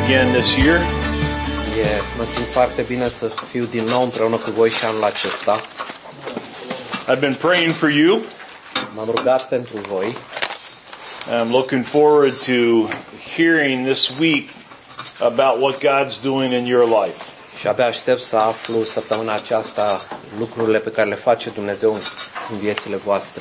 again this year. Mă simt foarte bine să fiu din nou împreună cu voi și anul acesta. I've been praying for you. M-am rugat pentru voi. I'm looking forward to hearing this week about what God's doing in your life. Și abia aștept să aflu săptămâna aceasta lucrurile pe care le face Dumnezeu în viețile voastre.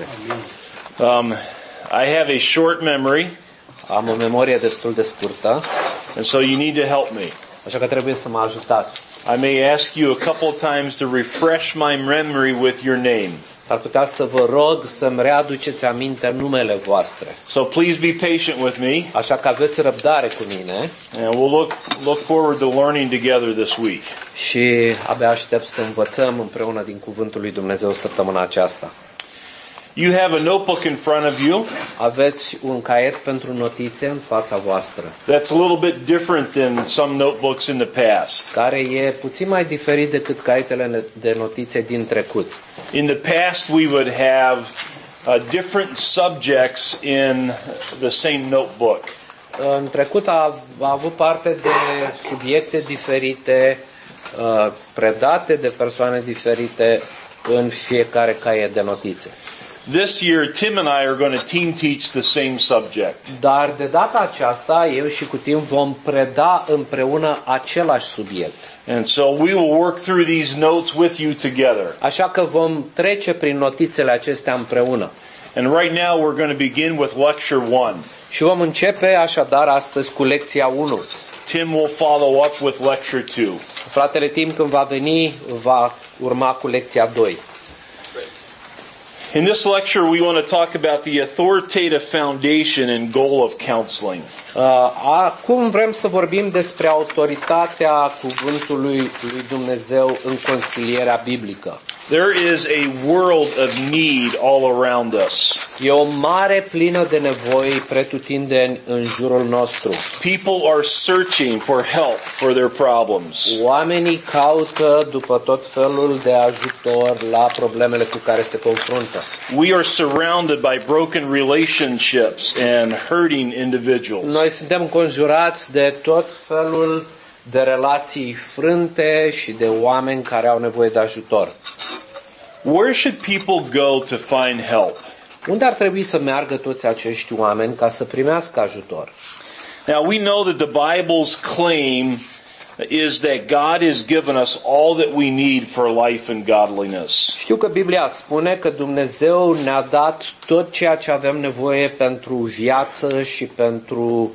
I have a short memory. Am o memorie destul de scurtă. And so you need to help me. Așa că trebuie să mă ajutați. I may ask you a couple of times to refresh my memory with your name. S-ar putea să vă rog să-mi readuceți aminte numele voastre. So please be patient with me. Așa că aveți răbdare cu mine. And we'll look forward to learning together this week. Și abia aștept să învățăm împreună din cuvântul lui Dumnezeu săptămâna aceasta. You have a notebook in front of you. Aveți un caiet pentru notițe în fața voastră. That's a little bit different than some notebooks in the past. Care e puțin mai diferit decât caietele de notițe din trecut. In the past we would have different subjects in the same notebook. În trecut a avut parte de subiecte diferite, predate de persoane diferite în fiecare caiet de notițe. This year, Tim and I are going to team teach the same subject. Dar de data aceasta, eu și cu Tim vom preda împreună același subiect. And so we will work through these notes with you together. Așa că vom trece prin notițele acestea împreună. And right now we're going to begin with lecture 1. Și vom începe așadar astăzi cu lecția 1. Tim will follow up with lecture 2. Fratele Tim, când va veni, va urma cu lecția 2. In this lecture, we want to talk about the authoritative foundation and goal of counseling. Acum vrem să vorbim despre autoritatea cuvântului lui Dumnezeu în consilierea biblică. There is a world of need all around us. E o mare plină de nevoi pretutindeni în jurul nostru. People are searching for help for their problems. Oamenii caută după tot felul de ajutor la problemele cu care se confruntă. We are surrounded by broken relationships and hurting individuals. Noi suntem înconjurați de tot felul de relații frânte și de oameni care au nevoie de ajutor. Where should people go to find help? Unde ar trebui să meargă toți acești oameni ca să primească ajutor? Now we know that the Bible's claim is that God has given us all that we need for life and godliness. Știu că Biblia spune că Dumnezeu ne-a dat tot ceea ce avem nevoie pentru viață și pentru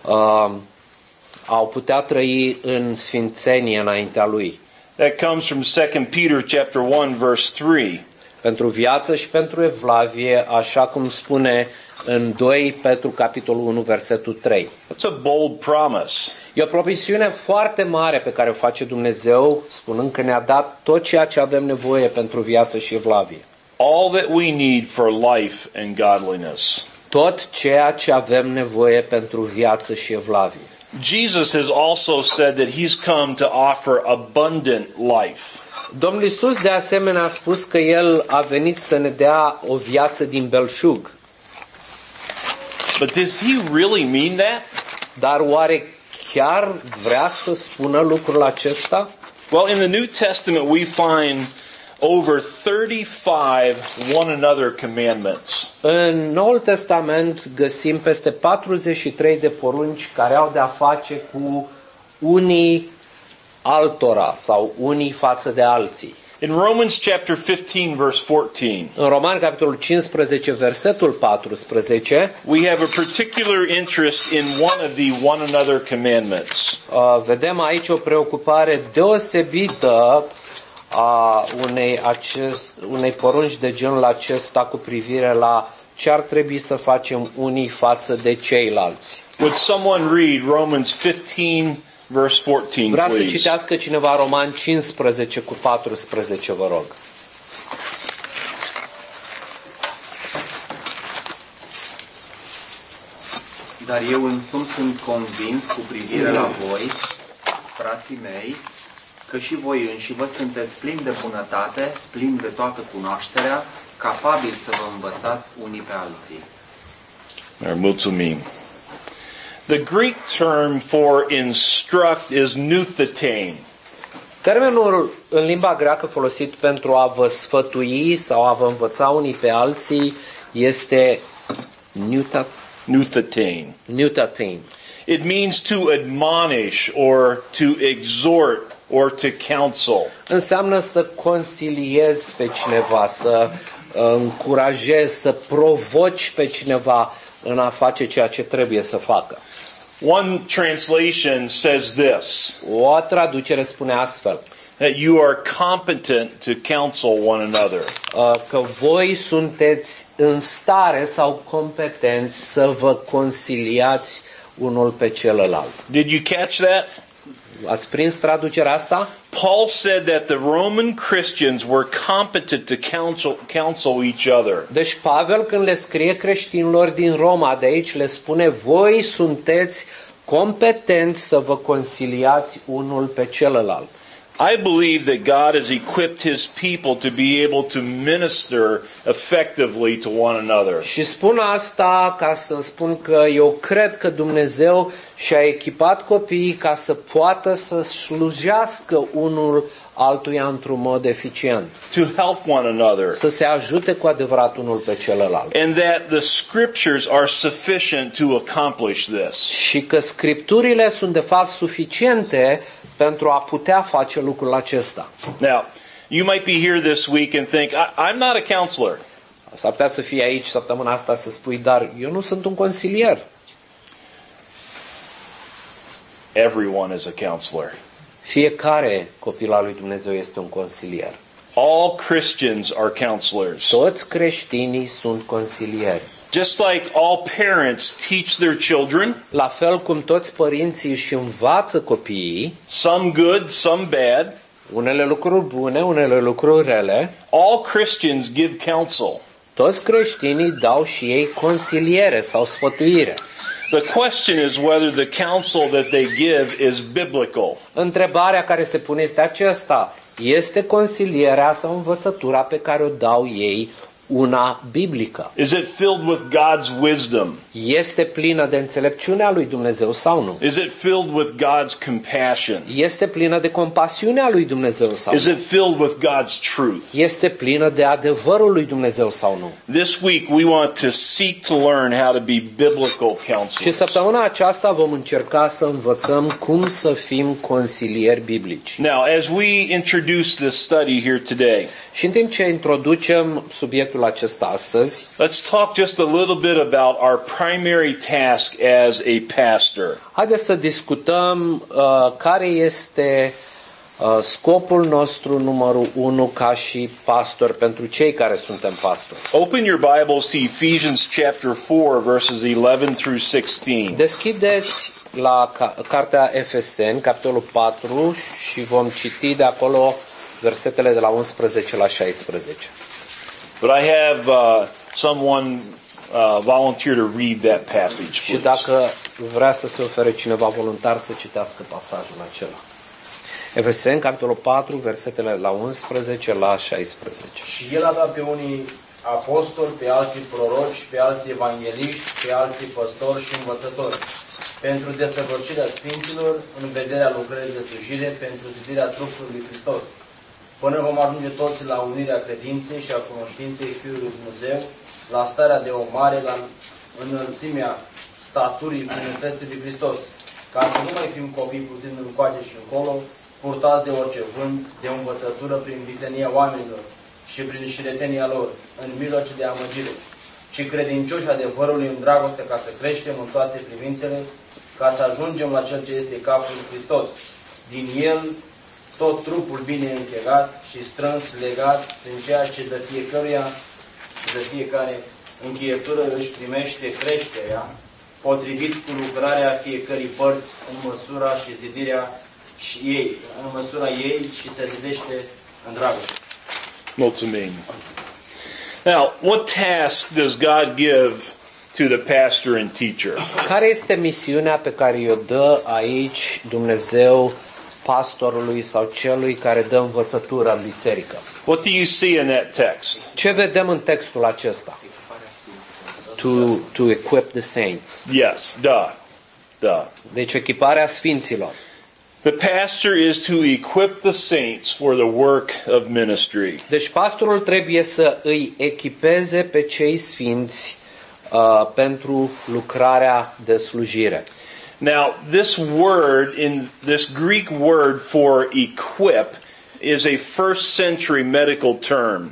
a putea trăi în sfințenie înaintea Lui. That comes from 2 Peter chapter 1 verse 3. Pentru viață și pentru evlavie, așa cum spune în 2 Petru capitolul 1 versetul 3. That's a bold promise. E o promisiune foarte mare pe care o face Dumnezeu, spunând că ne-a dat tot ceea ce avem nevoie pentru viață și evlavie. All that we need for life and godliness. Tot ceea ce avem nevoie pentru viață și evlavie. Jesus has also said that he's come to offer abundant life. Domnul Iisus de asemenea a spus că El a venit să ne dea o viață din belșug. But does he really mean that? Dar oare chiar vrea să spună lucrul acesta? Well, in the New Testament we find over 35 one another commandments. În Noul Testament găsim peste 43 de porunci care au de a face cu unii altora sau unii față de alții. In Romans chapter 15 verse 14, în Romani capitolul 15 versetul 14, we have a particular interest in one of the one another commandments. Vedem aici o preocupare deosebită a unei porunci de genul acesta cu privire la ce ar trebui să facem unii față de ceilalți. Would someone read Romans 15 verse 14, Vrea să please? citească cineva Roman 15 cu 14, vă rog. Dar eu însumi sunt convins cu privire la voi, frații mei, că și voi înși vă sunteți plini de bunătate, plini de toată cunoașterea, capabili să vă învățați unii pe alții. Mulțumim. The Greek term for instruct is nouthetein. Termenul în limba greacă folosit pentru a vă sfătui sau a vă învăța unii pe alții este Nouthetein. nouthetein. It means to admonish or to exhort or to counsel. Înseamnă să consiliezi pe cineva, să încurajezi, să provoci pe cineva în a face ceea ce trebuie să facă. One translation says this, O traducere spune astfel, that you are competent to counsel one another. că voi sunteți în stare sau competenți să vă consiliați unul pe celălalt. Did you catch that? Ați prins traducerea asta? Paul said that the Roman Christians were competent to counsel each other. Deci Pavel, când le scrie creștinilor din Roma, de aici le spune, voi sunteți competenți să vă consiliați unul pe celălalt. I believe that God has equipped His people to be able to minister effectively to one another. Și spun asta ca să spun că eu cred că Dumnezeu și-a echipat copiii ca să poată să slujească unul altuia într-un mod eficient. To help one another. Să se ajute cu adevărat unul pe celălalt. And that the scriptures are sufficient to accomplish this. Și că scripturile sunt de fapt suficiente pentru a putea face lucrul acesta. Now, you might be here this week and think, I'm not a counselor. S-ar putea să fii aici săptămâna asta să spui, dar eu nu sunt un consilier. Everyone is a counselor. Fiecare copil al lui Dumnezeu este un consilier. All Christians are counselors. Toți creștinii sunt consilieri. Just like all parents teach their children, La fel cum toți părinții își învață copiii, some good, some bad, unele lucruri bune, unele lucruri rele, all Christians give counsel. toți creștinii dau și ei consiliere sau sfătuire. The question is whether the counsel that they give is biblical. Întrebarea care se pune este aceasta. Este consilierea sau învățătura pe care o dau ei una biblică? Is it filled with God's wisdom? Este plină de înțelepciunea lui Dumnezeu sau nu? Is it filled with God's compassion? Este plină de compasiunea lui Dumnezeu sau Is nu? it filled with God's truth? Este plină de adevărul lui Dumnezeu sau nu? This week we want to seek to learn how to be biblical Și counselors. săptămâna aceasta vom încerca să învățăm cum să fim consilieri biblici. Now, as we introduce this study here today, Și în timp ce introducem subiectul acesta astăzi, let's talk just a little bit about our primary task as a pastor. haideți să discutăm care este scopul nostru numărul 1 ca și pastor pentru cei care suntem pastori. Open your Bibles to Ephesians chapter 4, verses 11 through 16. Deschide la cartea Efeseni, capitolul 4 și vom citi de acolo versetele de la 11 la 16. But I have someone volunteer to read that passage, Și please. dacă vrea să se ofere cineva voluntar să citească pasajul acela. Efeseni, capitolul 4, versetele la 11 la 16. Și el a dat pe unii apostoli, pe alții proroci, pe alții evangeliști, pe alții păstori și învățători, pentru desăvârșirea sfinților, în vederea lucrării de slujire, pentru zidirea trupului lui Hristos, până vom ajunge toți la unirea credinței și a cunoștinței Fiului lui Dumnezeu, la starea de o mare, la înălțimea staturii plinătății lui Hristos, ca să nu mai fim copii putând încoace și încolo, purtați de orice vânt, de învățătură prin vitenia oamenilor și prin șiretenia lor, în mijloace de amăgire, ci credincioși adevărului în dragoste, ca să creștem în toate privințele, ca să ajungem la Cel ce este capul Hristos. Din El, tot trupul bine închegat și strâns legat în ceea ce de fiecăruia, de fiecare încheietură își primește creșterea, potrivit cu lucrarea fiecărei părți în măsura și zidirea și ei, în măsura ei și se zidește în dragoste. Mulțumim. Now, what task does God give to the pastor and teacher? Care este misiunea pe care o dă aici Dumnezeu pastorului sau celui care dă învățătura în biserică? What do you see in that text? Ce vedem în textul acesta? To equip the saints. Yes, duh. Deci echiparea sfinților. The pastor is to equip the saints for the work of ministry. Deci pastorul trebuie să îi echipeze pe cei sfinți pentru lucrarea de slujire. Now, this Greek word for equip is a first century medical term.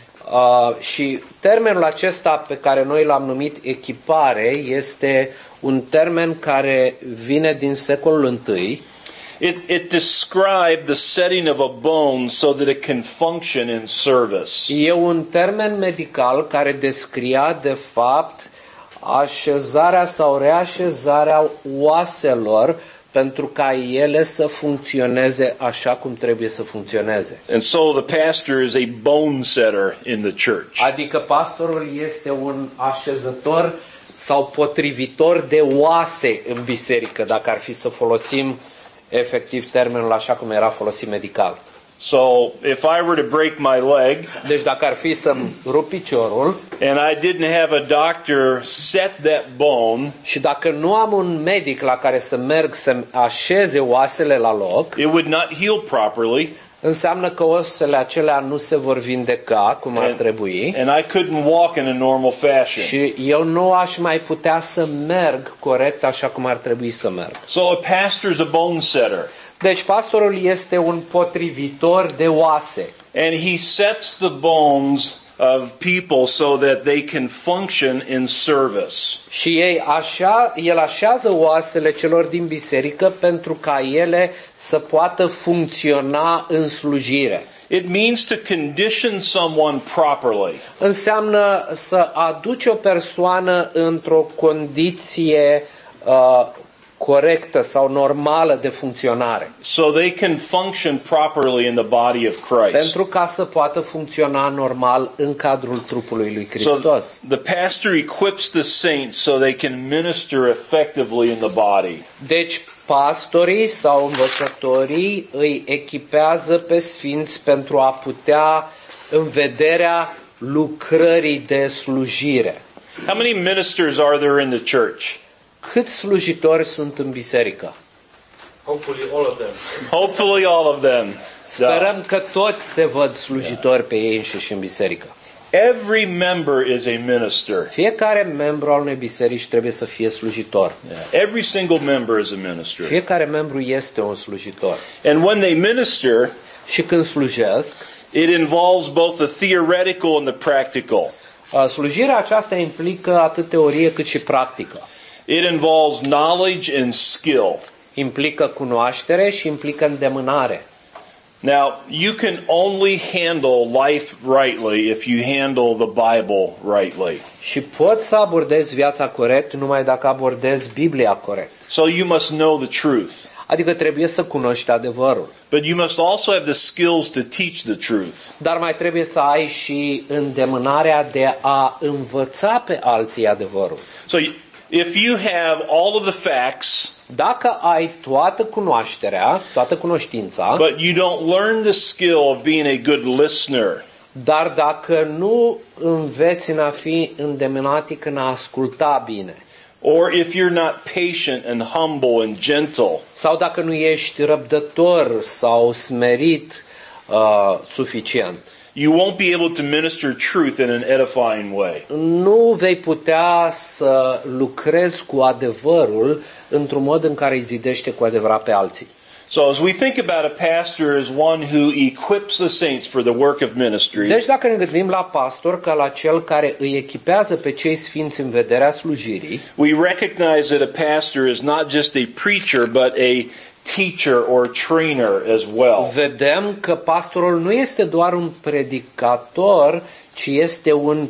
Și termenul acesta pe care noi l-am numit echipare este un termen care vine din secolul I. It described the setting of a bone so that it can function in service. E un termen medical care descria de fapt așezarea sau reașezarea oaselor pentru ca ele să funcționeze așa cum trebuie să funcționeze. And so the pastor is a bone setter in the church. Adică pastorul este un așezător sau potrivitor de oase în biserică, dacă ar fi să folosim efectiv termenul așa cum era folosit medical. So, if I were to break my leg, Deci dacă ar fi să-mi rup piciorul and I didn't have a doctor set that bone, și dacă nu am un medic la care să merg să-mi așeze oasele la loc, it would not heal properly, înseamnă că oasele acelea nu se vor vindeca cum ar trebui and I couldn't walk in a normal fashion. și eu nu aș mai putea să merg corect așa cum ar trebui să merg. So a pastor is a bone setter, Deci pastorul este un potrivitor de oase and he sets the bones of people so that they can function in service. și el așează oasele celor din biserică pentru ca ele să poată funcționa în slujire. It means to condition someone properly. Înseamnă să aduci o persoană într-o condiție corectă sau normală de funcționare. So they can function properly in the body of Christ. Pentru ca să poată funcționa normal în cadrul trupului lui So Hristos. the pastor equips the saints so they can minister effectively in the body. Deci pastorii sau învățătorii îi echipează pe sfinți pentru a putea în vederea lucrării de slujire. How many ministers are there in the church? Câți slujitori sunt în biserică? Hopefully all of them. Hopefully all of them. Sperăm că toți se văd slujitori pe ei înșiși în biserică. Every member is a minister. Fiecare membru al unei biserici trebuie să fie slujitor. Every single member is a minister. Fiecare membru este un slujitor. And when they minister, Și când slujesc, it involves both the theoretical and the practical. slujirea aceasta implică atât teorie cât și practică. It involves knowledge and skill. Implică cunoaștere și implică îndemânare. Now, you can only handle life rightly if you handle the Bible rightly. Și poți să abordezi viața corect numai dacă abordezi Biblia corect. So you must know the truth. Adică trebuie să cunoști adevărul. But you must also have the skills to teach the truth. Dar mai trebuie să ai și îndemânarea de a învăța pe alții adevărul. So if you have all of the facts, Dacă ai toată cunoașterea, toată cunoștința, but you don't learn the skill of being a good listener, dar dacă nu înveți în a fi îndemânatic în a asculta bine, or if you're not patient and humble and gentle, sau dacă nu ești răbdător sau smerit suficient, you won't be able to minister truth in an edifying way. nu vei putea să lucrezi cu adevărul într-un mod în care îi zidește cu adevărat pe alții. So as we think about a pastor as one who equips the saints for the work of ministry, Deci dacă ne gândim la pastor ca la cel care îi echipează pe cei sfinți în vederea slujirii, we recognize that a pastor is not just a preacher, but a teacher or trainer as well. vedem că pastorul nu este doar un predicator, ci este un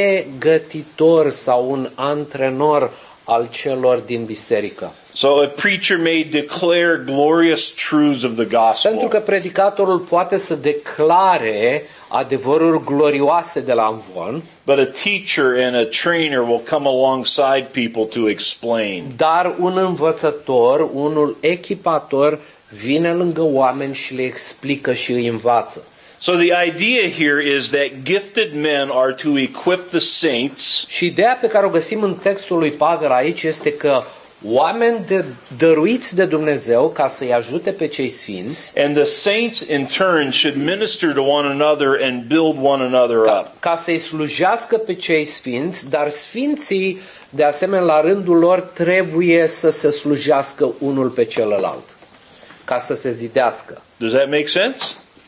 pregătitor sau un antrenor al celor din biserică. So a preacher may declare glorious truths of the gospel. Pentru că predicatorul poate să declare adevăruri glorioase de la amvon, But a teacher and a trainer will come alongside people to explain. dar un învățător, unul echipator, vine lângă oameni și le explică și îi învață. So the idea here is that gifted men are to equip the saints Și ideea pe care o găsim în textul lui Pavel aici este că oameni dăruiți de Dumnezeu ca să-i ajute pe cei sfinți, and the saints in turn should minister to one another and build one another up. ca să-i slujească pe cei sfinți, dar sfinții, de asemenea, la rândul lor, trebuie să se slujească unul pe celălalt, ca să se zidească. Does that make sense?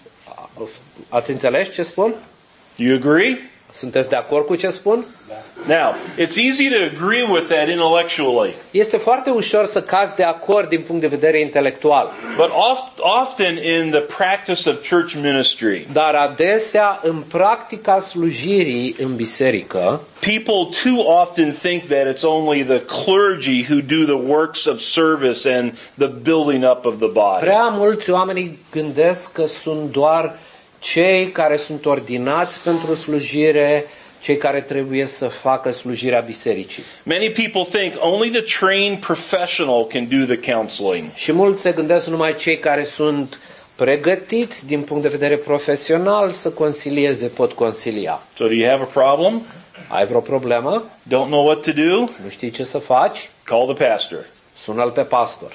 Ați înțeles ce spun? Do you agree? Sunteți de acord cu ce spun? Now, it's easy to agree with that intellectually, Este foarte ușor să cazi de acord din punct de vedere intelectual, but often in the practice of church ministry, dar adesea în practica slujirii în biserică, people too often think that it's only the clergy who do the works of service and the building up of the body. prea mulți oameni gândesc că sunt doar cei care sunt ordinați pentru slujire, cei care trebuie să facă slujirea bisericii. Many people think only the trained professional can do the counseling. Și mulți se gândesc numai cei care sunt pregătiți din punct de vedere profesional să consilieze pot consilia. So do you have a problem? Ai vreo problemă? Don't know what to do? Nu știi ce să faci? Call the pastor. Sună-l pe pastor.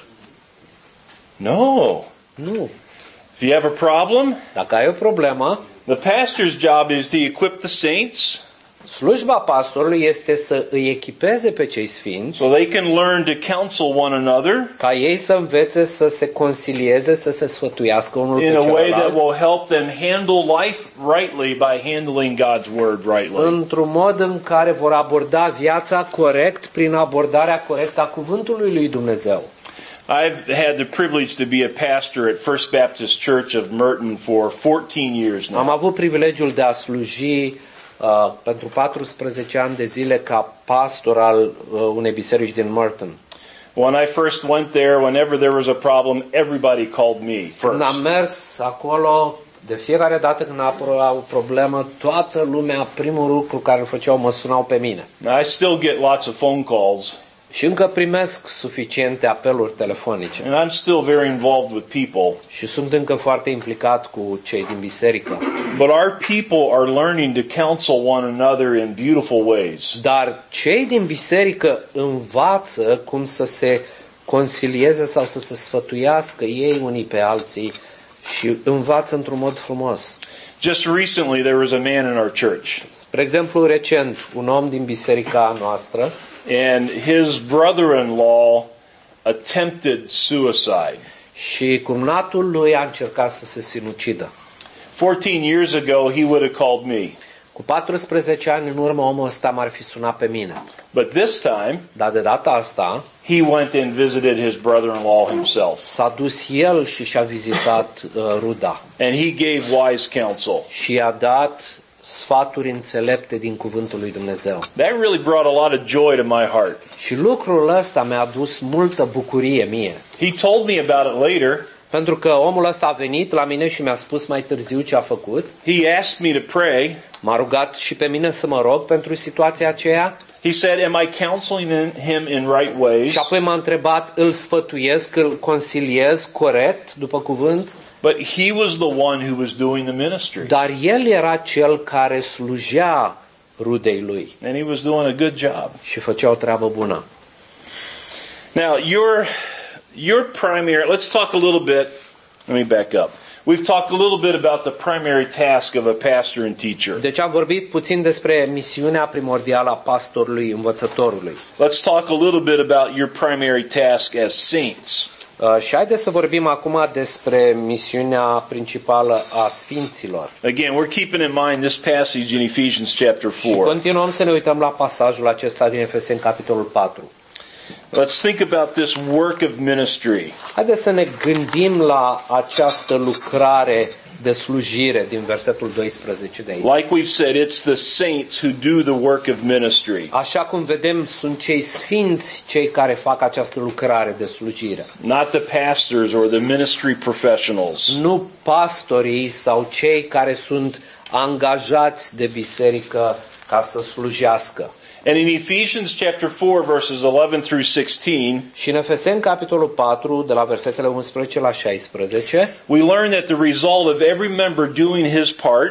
No. Nu. If you have a problem, Dacă ai o problemă, the pastor's job is to equip the saints slujba pastorului este să îi echipeze pe cei sfinți, so they can learn to counsel one another ca ei să învețe să se consilieze, să se sfătuiască unul in pe a way that celălalt, will help them handle life rightly by handling God's word rightly. într-un mod în care vor aborda viața corect prin abordarea corectă a cuvântului lui Dumnezeu. I've had the privilege to be a pastor at First Baptist Church of Merton for 14 years Am now. avut privilegiul de a sluji pentru 14 ani de zile ca pastor al unei biserici din Merton. When I first went there, whenever there was a problem, everybody called me Când am first. mers acolo, de fiecare dată când apărea o problemă, toată lumea, primul lucru care îl făceau, mă sunau pe mine. Now, I still get lots of phone calls, Și încă primesc suficiente apeluri telefonice. and I'm still very involved with people. Și sunt încă foarte implicat cu cei din biserică. But our people are learning to counsel one another in beautiful ways. Dar cei din biserică învață cum să se consilieze sau să se sfătuiască ei unii pe alții și învață într-un mod frumos. Just recently, there was a man in our church, Spre exemplu, recent, un om din biserica noastră and his brother-in-law attempted suicide. și cumnatul lui a încercat să se sinucidă. 14 years ago, he would have called me. Cu 14 ani în urmă, omul ăsta m-ar fi sunat pe mine. But this time, Dar de data asta he went and visited his brother-in-law himself. s-a dus el și și-a vizitat ruda And he gave wise counsel. și i-a dat sfaturi înțelepte din cuvântul lui Dumnezeu. That really brought a lot of joy to my heart. Și lucrul ăsta mi-a adus multă bucurie mie. He told me about it later. Pentru că omul ăsta a venit la mine și mi-a spus mai târziu ce a făcut. He asked me to pray. M-a rugat și pe mine să mă rog pentru situația aceea. He said, am I counseling him in right ways? Și apoi m-a întrebat, îl sfătuiesc, îl consiliez corect, după cuvânt? But he was the one who was doing the ministry. Dar el era cel care slujea rudei lui And he was doing a good job. și făcea o treabă bună. Now, your primary, let's talk a little bit, let me back up. We've talked a little bit about the primary task of a pastor and teacher. Deci am vorbit puțin despre misiunea primordială a pastorului, învățătorului. Let's talk a little bit about your primary task as saints. Și haideți să vorbim acum despre misiunea principală a sfinților. Again, we're keeping in mind this passage in Ephesians chapter Și 4. continuăm să ne uităm la pasajul acesta din Efeseni, capitolul 4. Let's think about this work of ministry. Haideți să ne gândim la această lucrare de slujire din versetul 12 de aici. Like we've said, it's the saints who do the work of ministry, Așa cum vedem, sunt cei sfinți cei care fac această lucrare de slujire. not the pastors or the ministry professionals. Nu pastorii sau cei care sunt angajați de biserică ca să slujească. And in Ephesians chapter 4 verses 11 through 16, Și în Efeseni, capitolul 4, de la versetele 11 la 16, we learn that the result of every member doing his part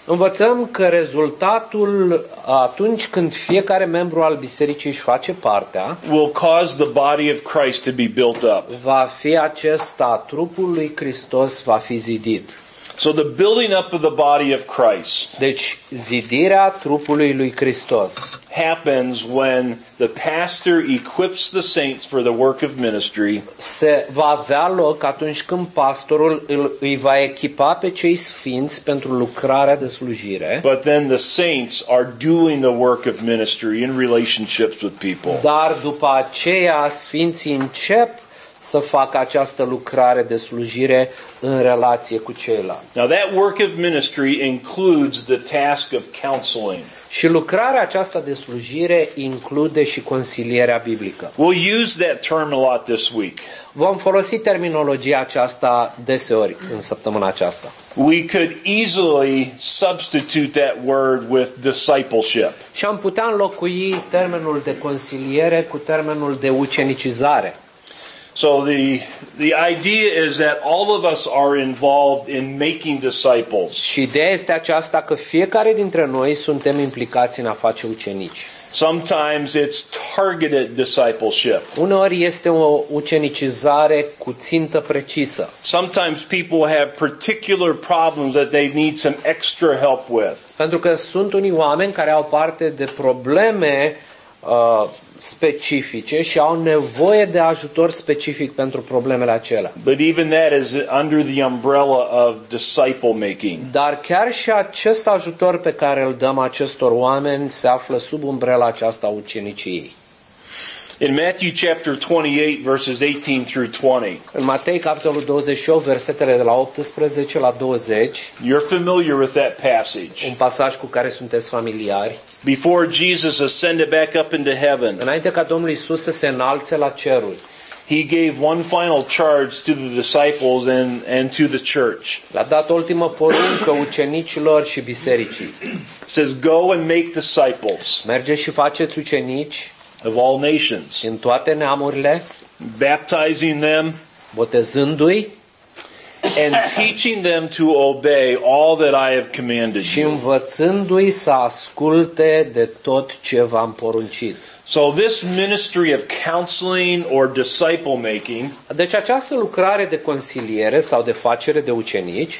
Învățăm că rezultatul atunci când fiecare membru al bisericii își face partea, will cause the body of Christ to be built up. va fi acesta, trupul lui Hristos va fi zidit. So the building up of the body of Christ Deci zidirea trupului lui Hristos happens when the pastor equips the saints for the work of ministry, se va avea loc atunci când pastorul îi va echipa pe cei sfinți pentru lucrarea de slujire, but then the saints are doing the work of ministry in relationships with people. dar după aceea sfinții încep să facă această lucrare de slujire în relație cu ceilalți. Now that work of ministry includes the task of counseling. Și lucrarea aceasta de slujire include și consilierea biblică. We'll use that term a lot this week. Vom folosi terminologia aceasta deseori în săptămâna aceasta. We could easily substitute that word with discipleship. Și am putea înlocui termenul de consiliere cu termenul de ucenicizare. So the idea is that all of us are involved in making disciples. Și ideea este aceasta că fiecare dintre noi suntem implicați în a face ucenici. Sometimes it's targeted discipleship. Uneori este o ucenicizare cu țintă precisă. Sometimes people have particular problems that they need some extra help with. Pentru că sunt unii oameni care au parte de probleme specifice și au nevoie de ajutor specific pentru problemele acelea. But even that is under the umbrella of disciple making. Dar chiar și acest ajutor pe care îl dăm acestor oameni se află sub umbrela aceasta a uceniciei. In Matthew chapter 28 verses 18 through 20. În Matei capitolul 28 versetele de la 18 la 20, You're familiar with that passage. un pasaj cu care sunteți familiari. Before Jesus ascended back up into heaven, Înainte ca Domnul Iisus să se înalțe la ceruri, he gave one final charge to the disciples and to the church. le-a dat o ultimă poruncă ucenicilor și bisericii. It says, "Go and make disciples Mergeți și faceți ucenici of all nations, în toate neamurile, baptizing them botezându-i and teaching them to obey all that I have commanded și you." învățându-i să asculte de tot ce v-am poruncit. So this ministry of counseling or disciple making Deci această lucrare de consiliere sau de facere de ucenici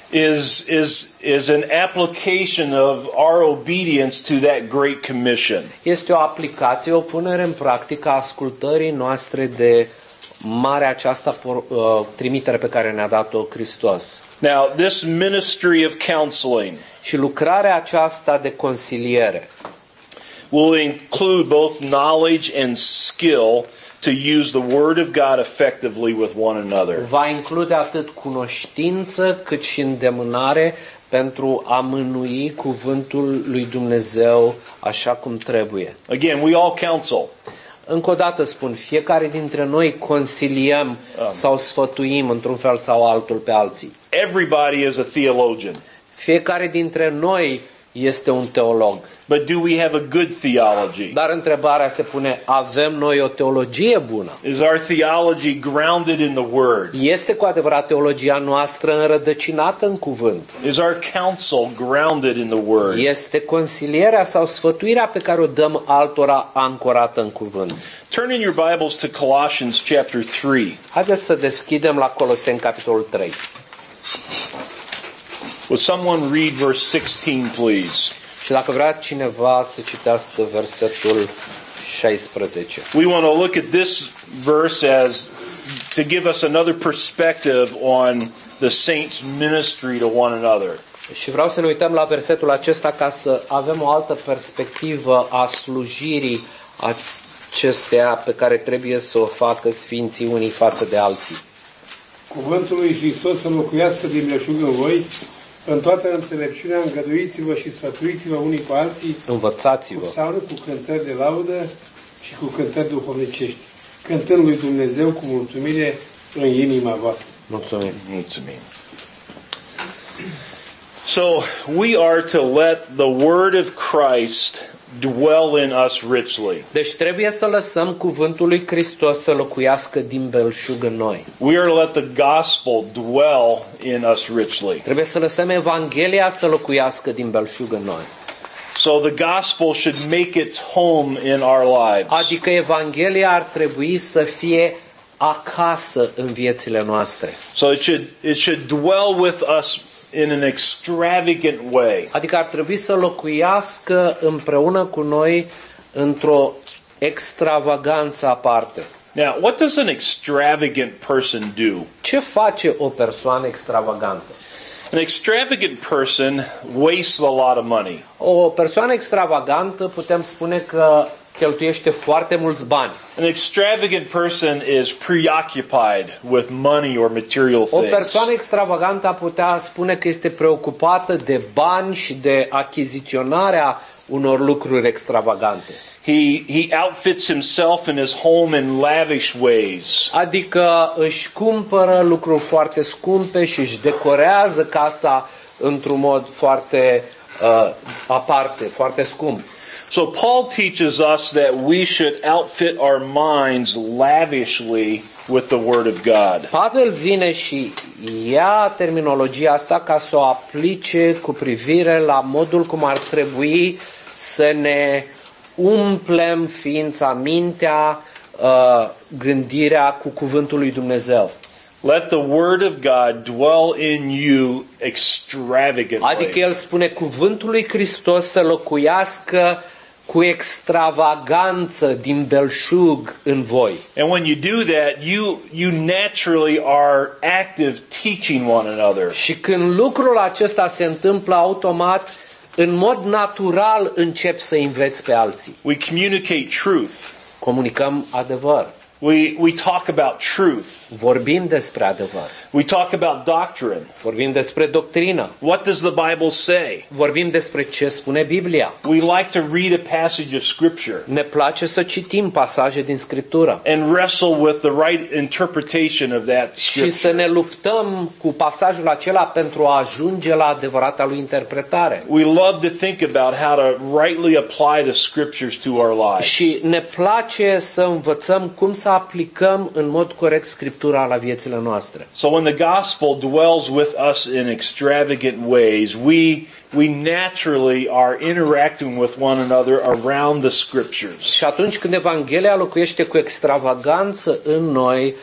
is an application of our obedience to that great commission. este o aplicație, o punere în practică a ascultării noastre de marea aceasta trimitere pe care ne-a dat-o Hristos. Now, this ministry of counseling Și lucrarea aceasta de consiliere will include both knowledge and skill to use the Word of God effectively with one another. va include atât cunoștință cât și îndemânare pentru a mânui cuvântul lui Dumnezeu așa cum trebuie. Again, we all counsel. Încă o dată spun, fiecare dintre noi consiliem sau sfătuim într-un fel sau altul pe alții. Everybody is a theologian. Fiecare dintre noi este un teolog. But do we have a good theology? Dar întrebarea se pune, avem noi o teologie bună? Is our theology grounded in the Word? Este cu adevărat teologia noastră înrădăcinată în cuvânt? Is our counsel grounded in the Word? Este consilierea sau sfătuirea pe care o dăm altora ancorată în cuvânt? Turn in your Bibles to Colossians chapter 3. Haideți să deschidem la Coloseni capitolul 3. Would someone read verse 16, please? Și dacă vrea cineva să citească versetul 16. We want to look at this verse as to give us another perspective on the saints' ministry to one another. Și vreau să ne uităm la versetul acesta ca să avem o altă perspectivă a slujirii acesteia pe care trebuie să o facă sfinții unii față de alții. Cuvântul lui Hristos să locuiască din belșug în voi, în toată înțelepciunea, îngăduiți-vă și sfătuiți-vă unii cu alții, Învățați-vă. cu psalmuri, cu cântări de laudă și cu cântări duhovnicești, cântând lui Dumnezeu cu mulțumire în inima voastră. Mulțumim. Mulțumim. So we are to let the word of Christ dwell in us richly. Deci trebuie să lăsăm cuvântul lui Hristos să locuiască din belșug în noi. We are to let the gospel dwell in us richly. Trebuie să lăsăm Evanghelia să locuiască din belșug în noi. So the gospel should make its home in our lives. Adică Evanghelia ar trebui să fie acasă în viețile noastre. So it should dwell with us in an extravagant way. Adică ar trebui să locuiască împreună cu noi într-o extravaganță aparte. Now, what does an extravagant person do? Ce face o persoană extravagantă? An extravagant person wastes a lot of money. O persoană extravagantă putem spune că cheltuiește foarte mulți bani. An extravagant person is preoccupied with money or material O things. persoană extravagantă a putea spune că este preocupată de bani și de achiziționarea unor lucruri extravagante. He outfits himself and his home in lavish ways. Adică își cumpără lucruri foarte scumpe și își decorează casa într-un mod foarte aparte, foarte scump. So Paul teaches us that we should outfit our minds lavishly with the Word of God. Pavel vine și ia terminologia asta ca să o aplice cu privire la modul cum ar trebui să ne umplem ființa, mintea, gândirea cu cuvântul lui Dumnezeu. Let the Word of God dwell in you extravagantly. Adică el spune cuvântul lui Hristos să locuiască cu extravaganță din belșug în voi. And when you do that, you naturally are active teaching one another. Și când lucrul acesta se întâmplă automat, în mod natural încep să înveți pe alții. We communicate truth. Comunicăm adevăr. We talk about truth. Vorbim despre adevăr. We talk about doctrine. Vorbim despre doctrină. What does the Bible say? Vorbim despre ce spune Biblia. We like to read a passage of Scripture Ne place să citim pasaje din Scriptură and wrestle with the right interpretation of that și să Scripture. ne luptăm cu pasajul acela pentru a ajunge la adevărata lui interpretare. We love to think about how to rightly apply the Scriptures to our lives. Și ne place să învățăm cum să aplicăm în mod corect Scriptura la viețile noastre. So when the gospel dwells with us in extravagant ways, we naturally are interacting with one another around the Scriptures. Și atunci când Evanghelia locuiește cu extravaganță în noi,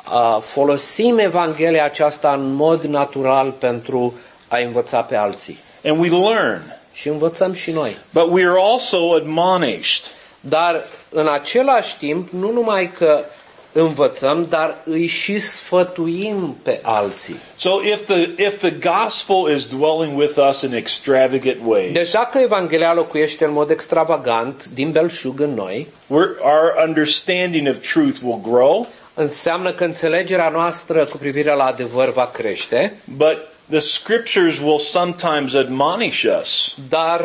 folosim Evanghelia aceasta în mod natural pentru a învăța pe alții. And we learn. Și învățăm și noi. But we are also admonished. Dar în același timp, nu numai că învățăm, dar îi și sfătuim pe alții. So if the gospel is dwelling with us in extravagant ways, Deci dacă Evanghelia locuiește în mod extravagant, din belșug în noi, our understanding of truth will grow, înseamnă că înțelegerea noastră cu privire la adevăr va crește, but the Scriptures will sometimes admonish us. dar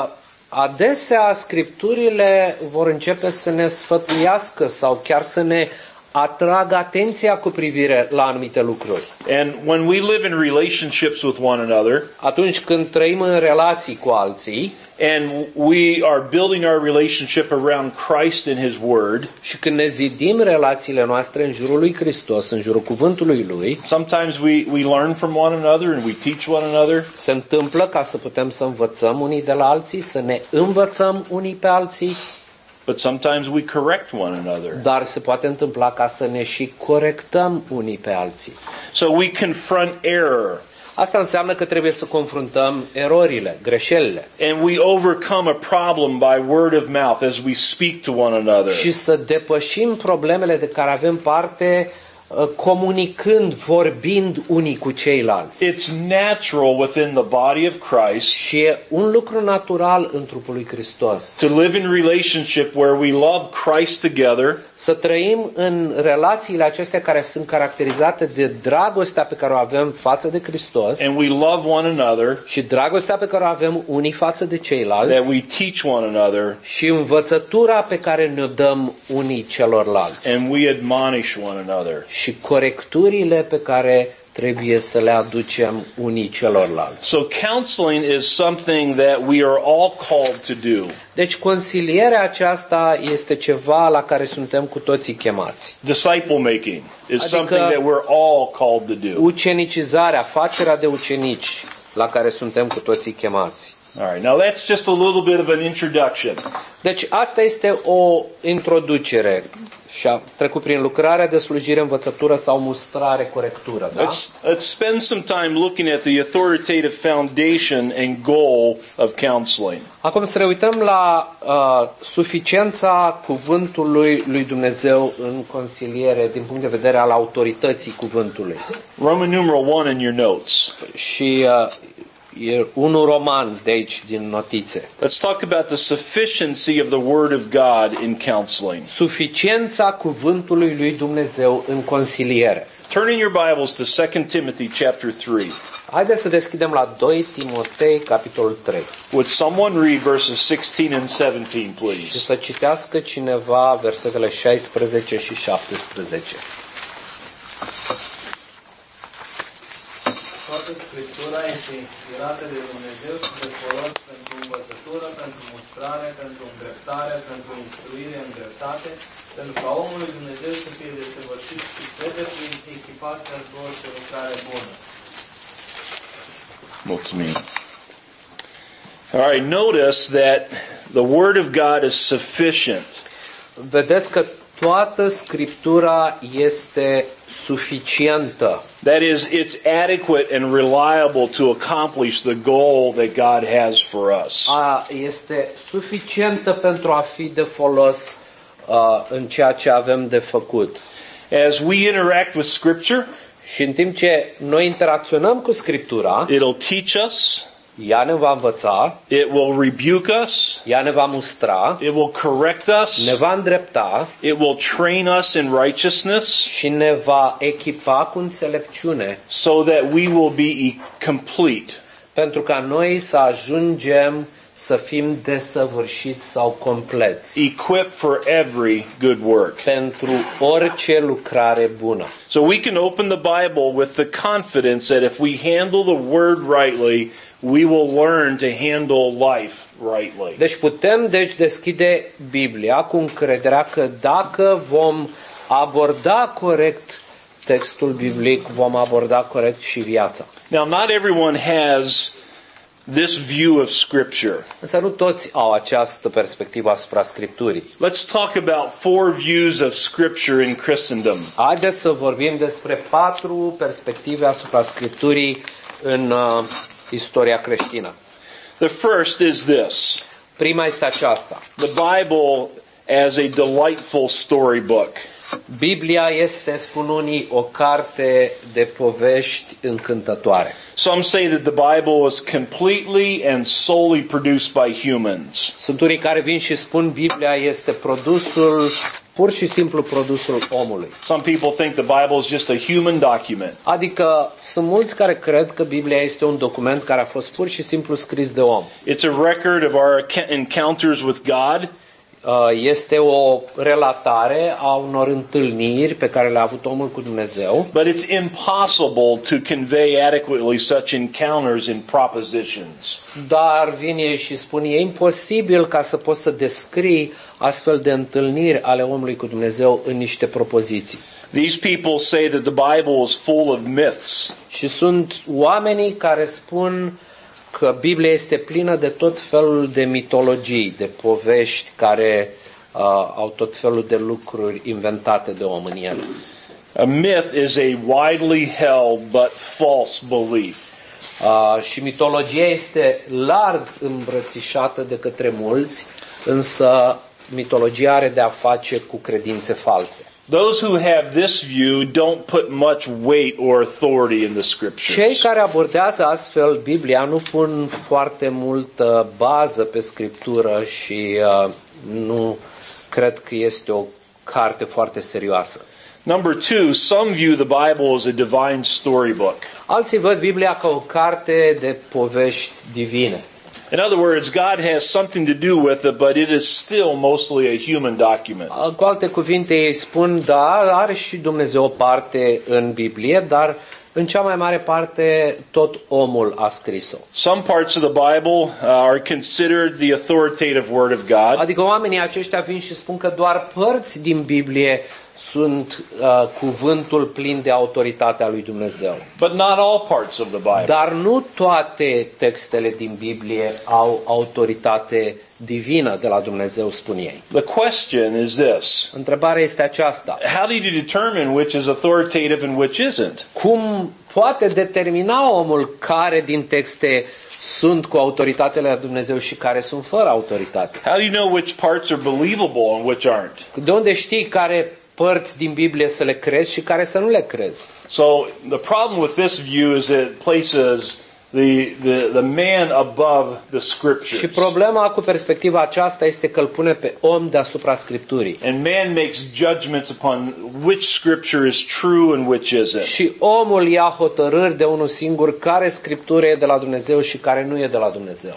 adesea Scripturile vor începe să ne sfătuiască sau chiar să ne atragă atenția cu privire la anumite lucruri. And when we live in relationships with one another, Atunci când trăim în relații cu alții and we are building our relationship around Christ and His Word, și când ne zidim relațiile noastre în jurul lui Hristos, în jurul cuvântului lui, sometimes we learn from one another and we teach one another. se întâmplă ca să putem să învățăm unii de la alții, să ne învățăm unii pe alții, But sometimes we correct one another. dar se poate întâmpla ca să ne și corectăm unii pe alții. So we confront error. Asta înseamnă că trebuie să confruntăm erorile, greșelile And we overcome a problem by word of mouth as we speak to one another. și să depășim problemele de care avem parte comunicând, vorbind unii cu ceilalți. It's natural within the body of Christ Și e un lucru natural în trupul lui Hristos. to live in relationship where we love Christ together Să trăim în relațiile acestea care sunt caracterizate de dragostea pe care o avem față de Hristos and we love one another, și dragostea pe care o avem unii față de that ceilalți we teach one another, și învățătura pe care ne-o dăm unii celorlalți and we admonish one another. și corecturile pe care trebuie să le aducem unii celorlalți. So counseling is something that we are all called to do. Deci consilierea aceasta este ceva la care suntem cu toții chemați. Disciple making is Adică- something that we're all called to do. Ucenicizarea, facerea de ucenici la care suntem cu toții chemați. All right, now that's just a little bit of an introduction. Deci asta este o introducere și a trecut prin lucrarea de slujire, învățătură sau mustrare, corectură. Da? Let's spend some time looking at the authoritative foundation and goal of counseling. Acum să ne uităm la suficiența cuvântului lui Dumnezeu în consiliere din punct de vedere al autorității cuvântului. Roman numeral 1 in your notes. Și e 1 Roman de aici din notițe. Let's talk about the sufficiency of the Word of God in counseling. Suficiența cuvântului lui Dumnezeu în consiliere. Turn in your Bibles to 2 Timothy chapter 3. Haideți să deschidem la 2 Timotei, capitolul 3. Would someone read verses 16 and 17, Și please? să citească cineva versetele 16 și 17. Toată Scriptura este inspirată de Dumnezeu și de folos pentru învățătură, pentru mustrare, pentru îndreptare, pentru instruire în dreptate, pentru ca omul lui Dumnezeu să fie desăvârșit și pe deplin echipat pentru orice lucrare bună. Mulțumim. All right, notice that the Word of God is sufficient. Vedeți că toată Scriptura este suficientă. That is, it's adequate and reliable to accomplish the goal that God has for us. Este suficientă pentru a fi de folos în ceea ce avem de făcut. As we interact with Scripture, Și în timp ce noi interacționăm cu Scriptura, it'll teach us, ea ne va învăța, it will rebuke us, ea ne va mustra, it will correct us, ne va îndrepta it will train us in righteousness și ne va echipa cu înțelepciune so that we will be complete. pentru ca noi să ajungem să fim desăvârșiți sau compleți Equipped for every good work. pentru orice lucrare bună. So we can open the Bible with the confidence that if we handle the Word rightly, we will learn to handle life rightly. Deci putem deschide Biblia cu încrederea că dacă vom aborda corect textul biblic, vom aborda corect și viața. Now, not everyone has this view of Scripture. Însă nu toți au această perspectivă asupra Scripturii. Let's talk about 4 views of Scripture in Christendom. Haideți să vorbim despre 4 perspective asupra Scripturii în istoria creștină. The first is this: Prima este aceasta. the Bible as a delightful storybook. Biblia este, spun unii, o carte de povești încântătoare. Some say that the Bible was completely and solely produced by humans. Sunt unii care vin și spun Biblia este produsul, pur și simplu produsul omului. Some people think the Bible is just a human document. Adică sunt mulți care cred că Biblia este un document care a fost pur și simplu scris de om. It's a record of our encounters with God. Este o relatare a unor întâlniri pe care le-a avut omul cu Dumnezeu, But it's impossible to convey adequately such encounters in propositions. dar vine și spune e imposibil ca să poți să descrii astfel de întâlniri ale omului cu Dumnezeu în niște propoziții. These people say that the Bible is full of myths. Și sunt oamenii care spun că Biblia este plină de tot felul de mitologii, de povești care au tot felul de lucruri inventate de om în ele. A myth is a widely held but false belief. Și mitologia este larg îmbrățișată de către mulți, însă mitologia are de a face cu credințe false. Those who have this view don't put much weight or authority in the Cei Scriptures. care abordează astfel Biblia nu pun foarte multă bază pe Scriptură și nu cred că este o carte foarte serioasă. Number 2, some view the Bible as a divine storybook. Alții văd Biblia ca o carte de povești divine. In other words, God has something to do with it, but it is still mostly a human document. Cu alte cuvinte, ei spun, da, are și Dumnezeu o parte în Biblie, dar În cea mai mare parte, tot omul a scris-o. Some parts of the Bible are considered the authoritative Word of God. Adică oamenii aceștia vin și spun că doar părți din Biblie sunt cuvântul plin de autoritatea lui Dumnezeu. But not all parts of the Bible. Dar nu toate textele din Biblie au autoritate divină de la Dumnezeu, spun ei. The question is this. Întrebarea este aceasta. How do you determine which is authoritative and which isn't? Cum poate determina omul care din texte sunt cu autoritatele lui Dumnezeu și care sunt fără autoritate? How do you know which parts are believable and which aren't? De unde știi care părți din Biblie să le crezi și care să nu le crezi? So the problem with this view is that it places the man above the scriptures. Și problema cu perspectiva aceasta este că îl pune pe om deasupra Scripturii. And man makes judgments upon which scripture is true and which isn't. Și omul ia hotărâri de unul singur care Scriptură e de la Dumnezeu și care nu e de la Dumnezeu.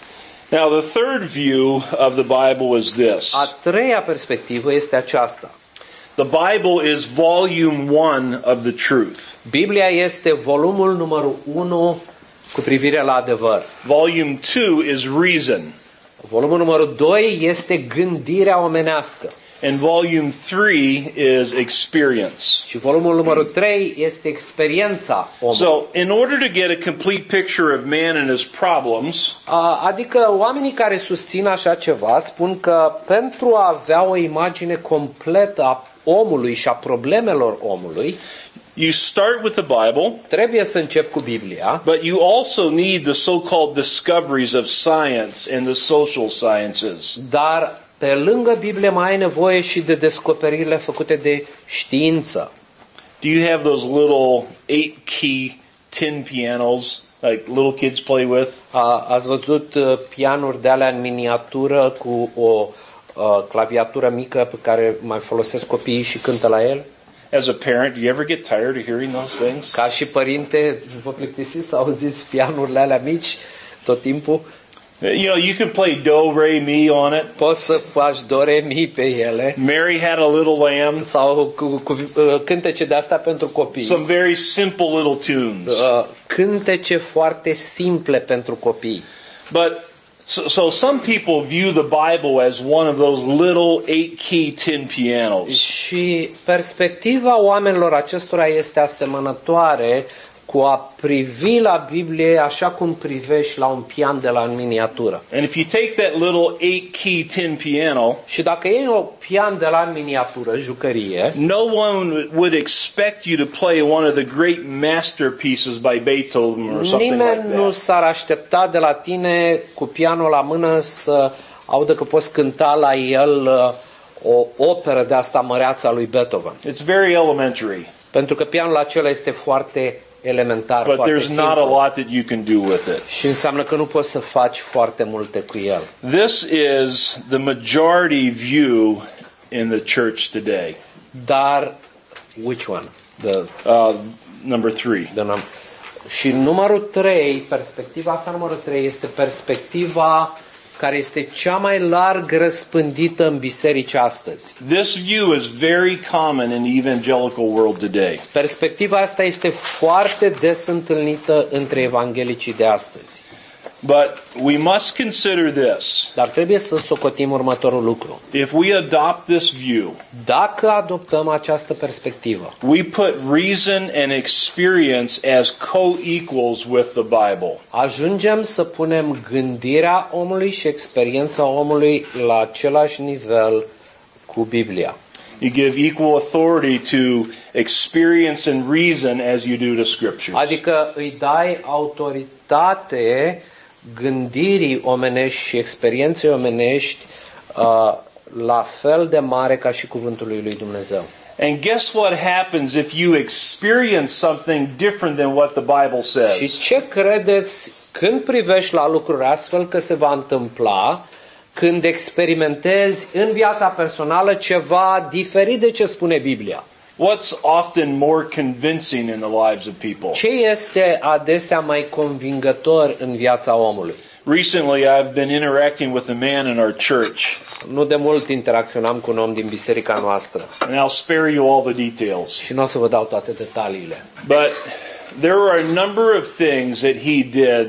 Now the third view of the Bible is this. A treia perspectivă este aceasta. The Bible is volume 1 of the truth. Biblia este volumul numărul 1 cu privire la adevăr. Volume 2 is reason. Volumul numărul 2 este gândirea omenească. And volume 3 is experience. Și volumul numărul 3 este experiența omului. So, in order to get a complete picture of man and his problems, Adică oamenii care susțin așa ceva spun că pentru a avea o imagine completă a omului și a problemelor omului, you start with the Bible, trebuie să încep cu Biblia, but you also need the so-called discoveries of science and the social sciences. dar pe lângă Biblie mai ai nevoie și de descoperirile făcute de știință. Do you have those little 8-key tin pianos like little kids play with? Ați văzut pianuri de alea în miniatură cu o claviatură mică pe care mai folosesc copiii și cântă la el? As a parent, do you ever get tired of hearing those things? Ca și părinte, vă plictisiți să auziți pianurile alea mici tot timpul? You know, you can play do, re, mi on it. Poți să faci do, re, mi pe ele. Mary had a little lamb. Sau cântece de astea pentru copii. Some very simple little tunes. Cântece foarte simple pentru copii. But so some people view the Bible as one of those little 8-key tin pianos. Și perspectiva oamenilor acestora este asemănătoare cu a privi la Biblie așa cum privești la un pian de la în miniatură. And if you take that little 8-key tin piano, Și dacă iei un pian de la în miniatură, jucărie, no one would expect you to play one of the great masterpieces by Beethoven or something like nimeni nu that. s-ar aștepta de la tine cu pianul la mână să audă că poți cânta la el o operă de asta măreață a lui Beethoven. It's very elementary, Pentru că pianul acela este foarte elementar, but foarte there's not a simplu. lot that you can do with it. Și înseamnă că nu poți să faci foarte multe cu el. This is the majority view in the church today. Dar, which one? Number 3. Și numărul 3, perspectiva asta numărul 3 este perspectiva care este cea mai larg răspândită în biserici astăzi. This view is very common in the evangelical world today. Perspectiva asta este foarte des întâlnită între evanghelicii de astăzi. But we must consider this. Dar trebuie să socotim următorul lucru. If we adopt this view, Dacă adoptăm această perspectivă, we put reason and experience as co-equals with the Bible. ajungem să punem gândirea omului și experiența omului la același nivel cu Biblia. You give equal authority to experience and reason as you do to scriptures. Adică îi dai autoritate gândirii omenești și experienței omenești la fel de mare ca și cuvântul lui Dumnezeu. And guess what happens if you experience something different than what the Bible Și says? ce credeți când privești la lucruri astfel că se va întâmpla când experimentezi în viața personală ceva diferit de ce spune Biblia? What's often more convincing in the lives of people? Ce este adesea mai convingător în viața omului? Recently, I've been interacting with a man in our church, Nu de mult interacționam cu un om din biserica noastră and I'll spare you all the details. și nu o să vă dau toate detaliile. But there were a number of things that he did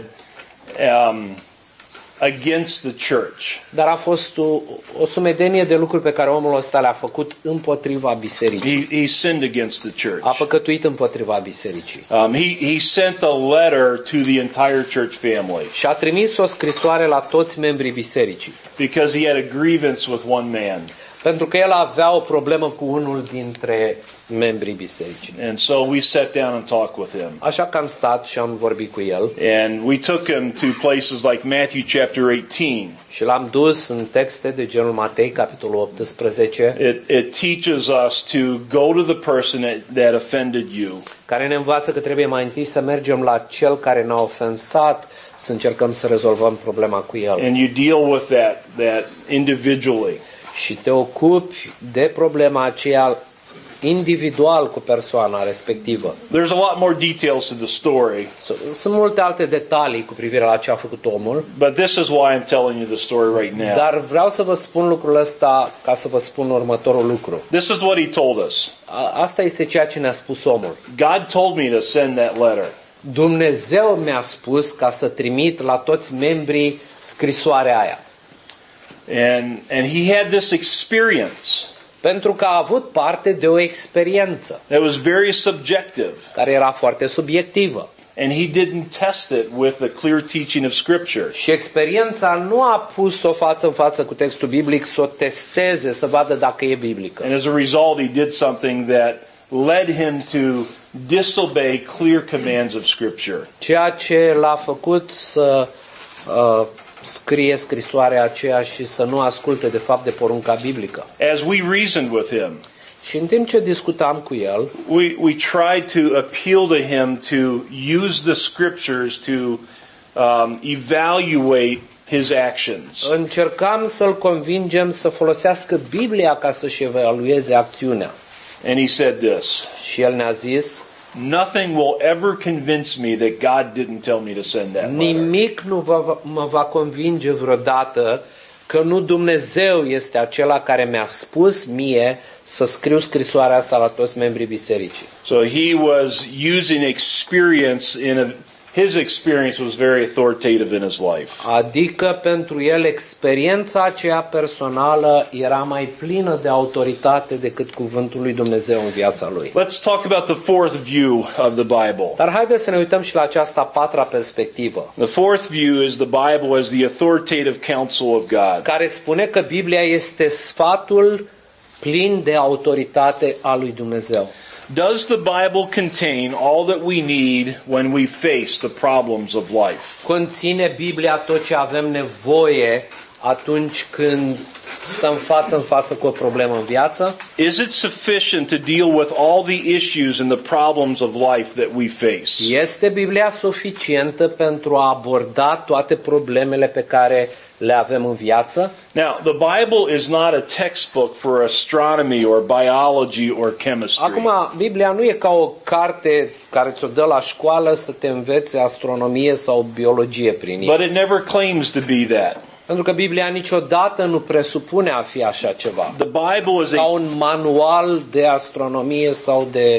against the church. Dar a fost o sumedenie de lucruri pe care omul ăsta le-a făcut împotriva bisericii. He sinned against the church. A păcătuit împotriva bisericii. He sent a letter to the entire church family Și a trimis o scrisoare la toți membrii bisericii. because he had a grievance with one man. Pentru că el avea o problemă cu unul dintre membrii bisericii. And so we sat down and talked with him. Așa că am stat și am vorbit cu el. And we took him to places like Matthew chapter 18. Și l-am dus în texte de genul Matei, capitolul 18, It teaches us to go to the person that offended you. care ne învață că trebuie mai întâi să mergem la cel care ne-a ofensat, să încercăm să rezolvăm problema cu el. And you deal with that individually. Și te ocupi de problema aceea individual cu persoana respectivă. There's a lot more details to the story, Sunt multe alte detalii cu privire la ce a făcut omul, but this is why I'm telling you the story right now. dar vreau să vă spun lucrul ăsta ca să vă spun următorul lucru. This is what he told us. Asta este ceea ce ne-a spus omul. God told me to send that letter. Dumnezeu mi-a spus ca să trimit la toți membrii scrisoarea aia. And he had this experience Pentru că a avut parte de o experiență that was very subjective. care era foarte subiectivă. And he didn't test it with the clear teaching of Scripture. Și experiența nu a pus-o față în față cu textul biblic să o testeze, să vadă dacă e biblică. And as a result, he did something that led him to disobey clear commands of Scripture. Ceea ce l-a făcut să scrie scrisoarea aceea și să nu asculte de fapt de porunca biblică. As we reasoned with him, Și în timp ce discutam cu el, we tried to appeal to him to use the Scriptures to evaluate his actions. încercam să-l convingem să folosească Biblia ca să-și evalueze acțiunea. And he said this, Și el ne-a zis, nothing will ever convince me that God didn't tell me to send that letter. nimic nu mă va convinge vreodată că nu Dumnezeu este acela care mi-a spus mie să scriu scrisoarea asta la toți membrii bisericii. So he was using experience his experience was very authoritative in his life. Adică pentru el experiența aceea personală era mai plină de autoritate decât cuvântul lui Dumnezeu în viața lui. Let's talk about the fourth view of the Bible. Dar haideți să ne uităm și la această a patra perspectivă, The fourth view is the Bible as the authoritative counsel of God. care spune că Biblia este sfatul plin de autoritate a lui Dumnezeu. Does the Bible contain all that we need when we face the problems of life? Conține Biblia tot ce avem nevoie atunci când stăm față în față cu o problemă în viață? Is it sufficient to deal with all the issues and the problems of life that we face? Este Biblia suficientă pentru a aborda toate problemele pe care le avem în viață? Now, the Bible is not a textbook for astronomy or biology or chemistry. Acum, Biblia nu e ca o carte care ți-o dă la școală să te învețe astronomie sau biologie prin ea. But it never claims to be that. Pentru că Biblia niciodată nu presupune a fi așa ceva. The Bible is Ca a un manual de astronomie sau de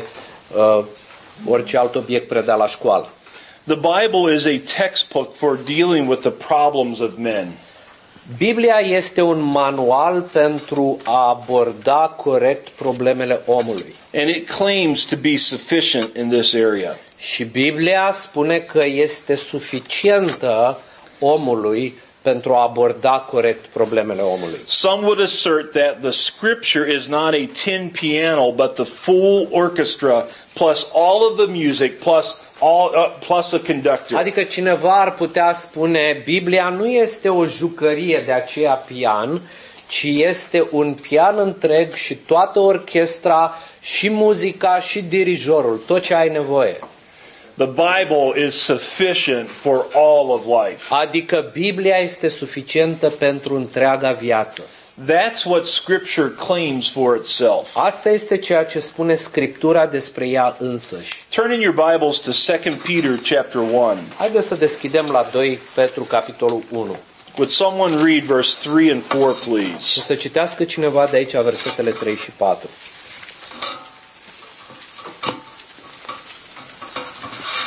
orice alt obiect predat la școală. The Bible is a textbook for dealing with the problems of men. Biblia este un manual pentru a aborda corect problemele omului. And it claims to be sufficient in this area. Și Biblia spune că este suficientă omului pentru a aborda corect problemele omului. Some would assert that the Scripture is not a tin piano, but the full orchestra, plus all of the music, plus a conductor. Adică cineva ar putea spune, Biblia nu este o jucărie de aceea pian, ci este un pian întreg și toată orchestra, și muzica, și dirijorul, tot ce ai nevoie. The Bible is sufficient for all of life. Adică Biblia este suficientă pentru întreaga viață. That's what Scripture claims for itself. Asta este ceea ce spune Scriptura despre ea însăși. Turn in your Bibles to 2 Peter chapter 1. Haideți să deschidem la 2 Petru, capitolul 1. Would someone read verse 3 and 4, Și please? să citească cineva de aici versetele 3 și 4.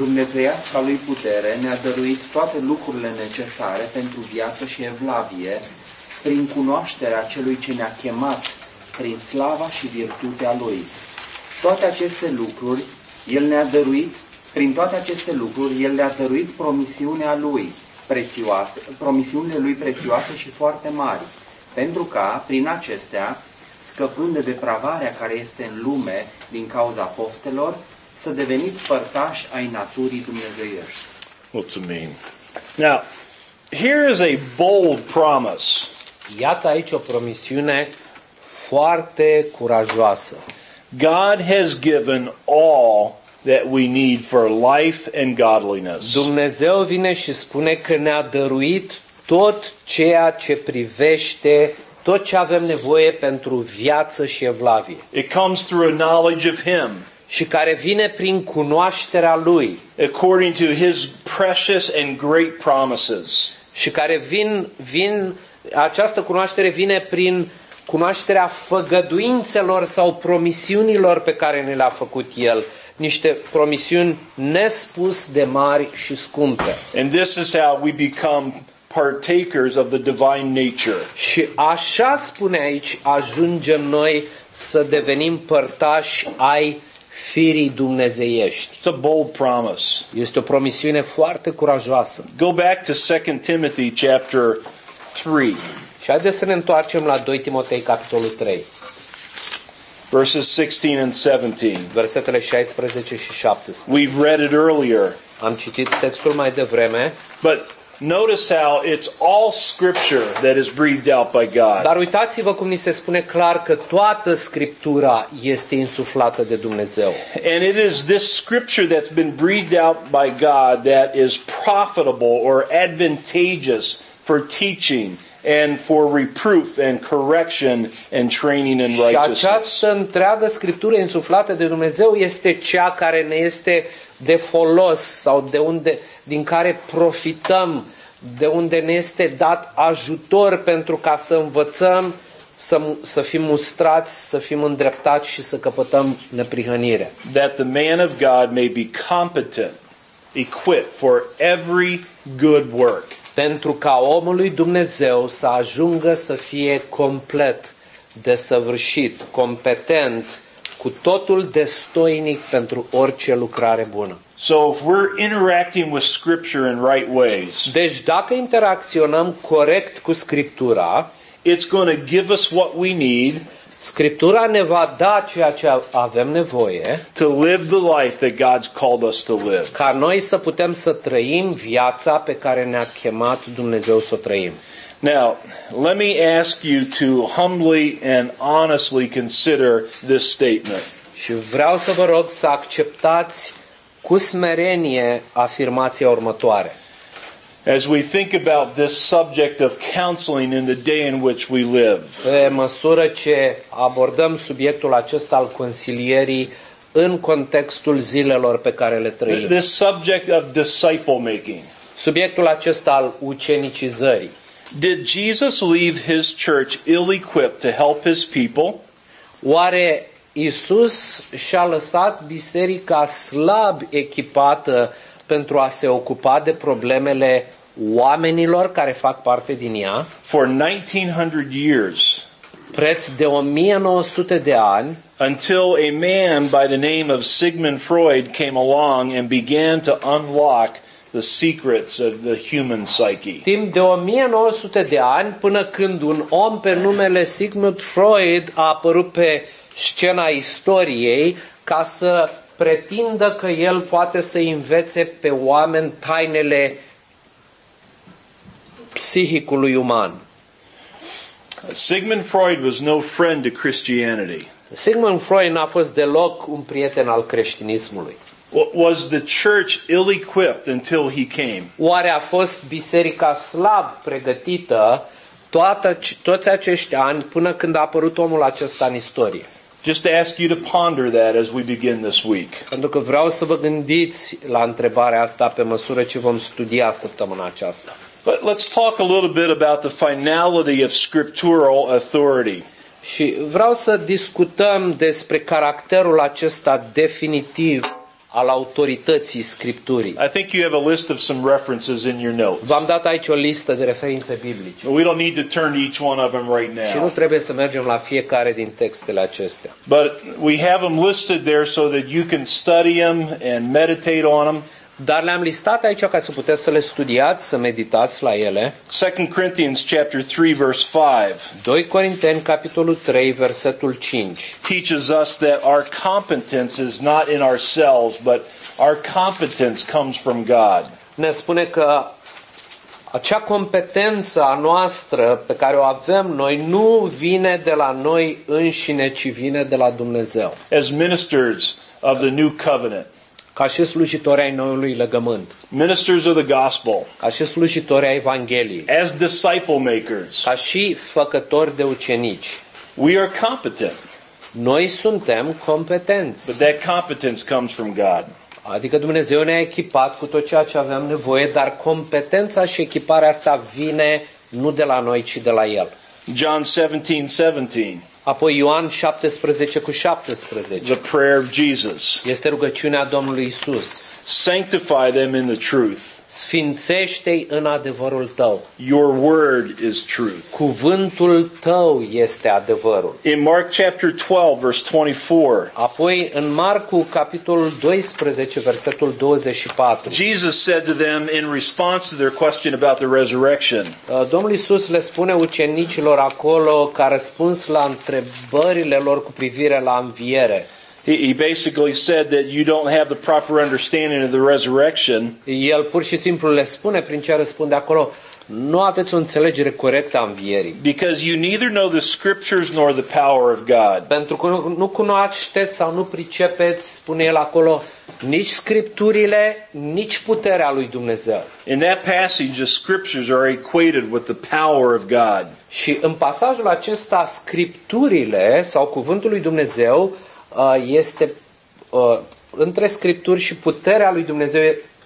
Dumnezeiasca lui putere ne-a dăruit toate lucrurile necesare pentru viață și evlavie, prin cunoașterea celui ce ne-a chemat, prin slava și virtutea lui. Toate aceste lucruri, El ne-a dăruit, prin toate aceste lucruri, El le-a dăruit promisiunea lui prețioase, promisiunile lui prețioase și foarte mari, pentru ca, prin acestea, scăpând de depravarea care este în lume din cauza poftelor, să deveniți părtași ai naturii dumnezeiești. Mulțumim. Now, here is a bold promise. Iată aici o promisiune foarte curajoasă. God has given all that we need for life and godliness. Dumnezeu vine și spune că ne-a dăruit tot ceea ce privește, tot ce avem nevoie pentru viață și evlavie. It comes through a knowledge of Him, Și care vine prin cunoașterea Lui. according to His precious and great promises. Și care această cunoaștere vine prin cunoașterea făgăduințelor sau promisiunilor pe care ne le-a făcut El. Niște promisiuni nespus de mari și scumpe. And this is how we become partakers of the divine nature. Și așa spune aici, ajungem noi să devenim părtași ai firii dumnezeiești. It's a bold promise. Este o promisiune foarte curajoasă. Go back to 2 Timothy chapter 3, Și haideți să ne întoarcem la 2 Timotei, capitolul 3, verses 16 and 17. versetele 16 și 17. We've read it earlier, Am citit textul mai devreme, but notice how it's all scripture that is breathed out by God. dar uitați-vă cum ni se spune clar că toată Scriptura este insuflată de Dumnezeu. And it is this scripture that's been breathed out by God that is profitable or advantageous for teaching and for reproof and correction and training in Și righteousness. această întreagă Scriptură insuflată de Dumnezeu este cea care ne este de folos sau din care profităm, de unde ne este dat ajutor pentru ca să învățăm, să fim mustrați, să fim îndreptați și să căpătăm neprihănire. That the man of God may be competent, equipped for every good work. Pentru ca omul lui Dumnezeu să ajungă să fie complet, desăvârșit, competent, cu totul destoinic pentru orice lucrare bună. So if we're interacting with Scripture in right ways, Deci dacă interacționăm corect cu Scriptura, it's going to give us what we need Scriptura ne va da ceea ce avem nevoie to live the life that God's called us to live. ca noi să putem să trăim viața pe care ne-a chemat Dumnezeu să o trăim. Now, let me ask you to humbly and honestly consider this statement. Și vreau să vă rog să acceptați cu smerenie afirmația următoare. As we think about this subject of counseling in the day in which we live, Pe măsură ce abordăm subiectul acesta al consilierii în contextul zilelor pe care le trăim. this subject of disciple making, Subiectul acesta al ucenicizării. did Jesus leave his church ill-equipped to help his people? Oare Iisus și-a lăsat biserica slab echipată pentru a se ocupa de problemele oamenilor care fac parte din ea? For 1900 years, Preț de 1900 de ani, until a man by the name of Sigmund Freud came along and began to unlock the secrets of the human psyche. timp de 1900 de ani, până când un om pe numele Sigmund Freud a apărut pe scena istoriei ca să pretindă că el poate să învețe pe oameni tainele psihicului uman. Sigmund Freud was no friend to Christianity. Sigmund Freud n-a fost deloc un prieten al creștinismului. Was the church ill-equipped until he came? Oare a fost biserica slab pregătită toți acești ani până când a apărut omul acesta în istorie? Just to ask you to ponder that as we begin this week. Pentru că vreau să vă gândiți la întrebarea asta pe măsură ce vom studia săptămâna aceasta. But let's talk a little bit about the finality of scriptural authority. Și vreau să discutăm despre caracterul acesta definitiv al autorității Scripturii. I think you have a list of some references in your notes. V-am dat aici o listă de referințe biblice. We don't need to turn to each one of them right Și nu now. trebuie să mergem la fiecare din textele acestea. But we have them listed there so that you can study them and meditate on them. Dar le-am listat aici ca să puteți să le studiați, să meditați la ele. 2 Corinthians chapter 3 verse 5 2 Corinteni, capitolul 3, versetul 5. teaches us that our competence is not in ourselves, but our competence comes from God. Ne spune că acea competență a noastră pe care o avem noi nu vine de la noi înșine, ci vine de la Dumnezeu. As ministers of the new covenant, Ca și slujitori ai noului legământ, ministers of the gospel, ca și slujitori ai Evangheliei, as disciple makers, ca și făcători de ucenici, we are competent, noi suntem competenți. but that competence comes from God. Adică Dumnezeu ne-a echipat cu tot ceea ce avem nevoie, dar competența și echiparea asta vine nu de la noi, ci de la El. John 17:17, Apoi Ioan 17 cu 17. the prayer of Jesus. Este rugăciunea Domnului Isus. Sanctify them in the truth. Sfințește-i în adevărul tău. Your word is truth. Cuvântul tău este adevărul. In Mark chapter 12 verse 24, Apoi în Marcu capitolul 12 versetul 24. Jesus said to them in response to their question about the resurrection, Domnul Isus le spune ucenicilor acolo ca răspuns la întrebările lor cu privire la înviere. he basically said that you don't have the proper understanding of the resurrection El pur și simplu le spune prin ce răspunde acolo: nu aveți o înțelegere corectă a învierii. because you neither know the scriptures nor the power of God. Pentru că nu cunoașteți sau nu pricepeți, spune el acolo, nici Scripturile, nici puterea lui Dumnezeu. In that passage, the scriptures are equated with the power of God. Și în pasajul acesta, Scripturile sau cuvântul lui Dumnezeu este între Scripturi și puterea lui Dumnezeu.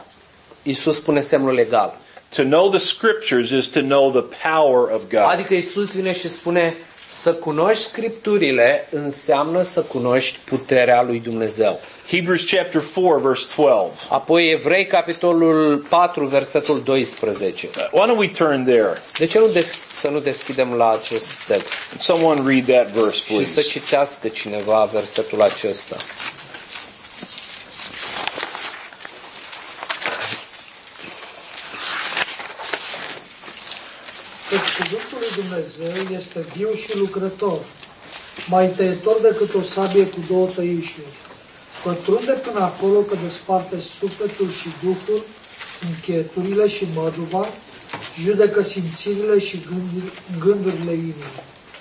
Iisus spune semnul legal. To know the scriptures is to know the power of God. Adică Iisus vine și spune: să cunoști Scripturile înseamnă să cunoști puterea lui Dumnezeu. Hebrews chapter 4 verse 12. Apoi Evrei capitolul 4 versetul 12. Why don't we turn there? De ce să nu deschidem la acest text Someone read that verse, și să please. citească cineva versetul acesta? Căci cuvântul lui Dumnezeu este viu și lucrător, mai tăietor decât o sabie cu două tăișuri, pătrunde până acolo că desparte sufletul și duhul, încheieturile și măduva, judecă simțirile și gândurile inimii.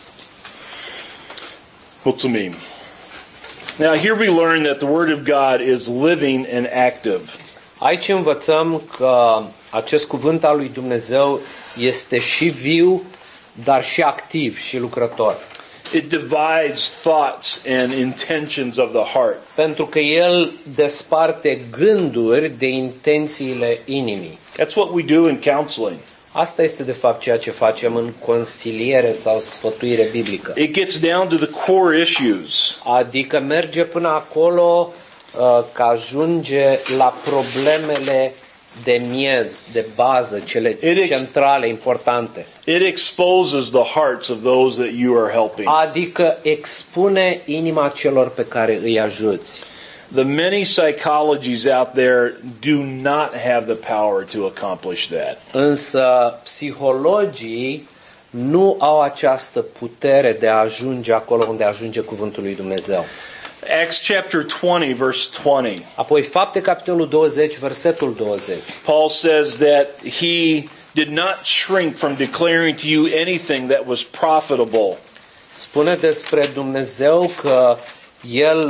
Mulțumim. Now here we learn that the word of God is living and active. Aici învățăm că acest cuvânt al lui Dumnezeu este și viu, dar și activ și lucrător. It divides thoughts and intentions of the heart. Pentru că el desparte gânduri de intențiile inimii. That's what we do in counseling. Asta este de fapt ceea ce facem în consiliere sau sfătuire biblică. It gets down to the core issues. Adică merge până acolo că ajunge la problemele de miez, de bază, cele centrale, importante. It exposes the hearts of those that you are helping. Adică expune inima celor pe care îi ajuți. The many psychologies out there do not have the power to accomplish that. Însă psihologii nu au această putere de a ajunge acolo unde ajunge cuvântul lui Dumnezeu. Acts chapter 20 verse 20. Apoi Fapte capitolul 20 versetul 20. Paul says that he did not shrink from declaring to you anything that was profitable. Spune despre Dumnezeu că el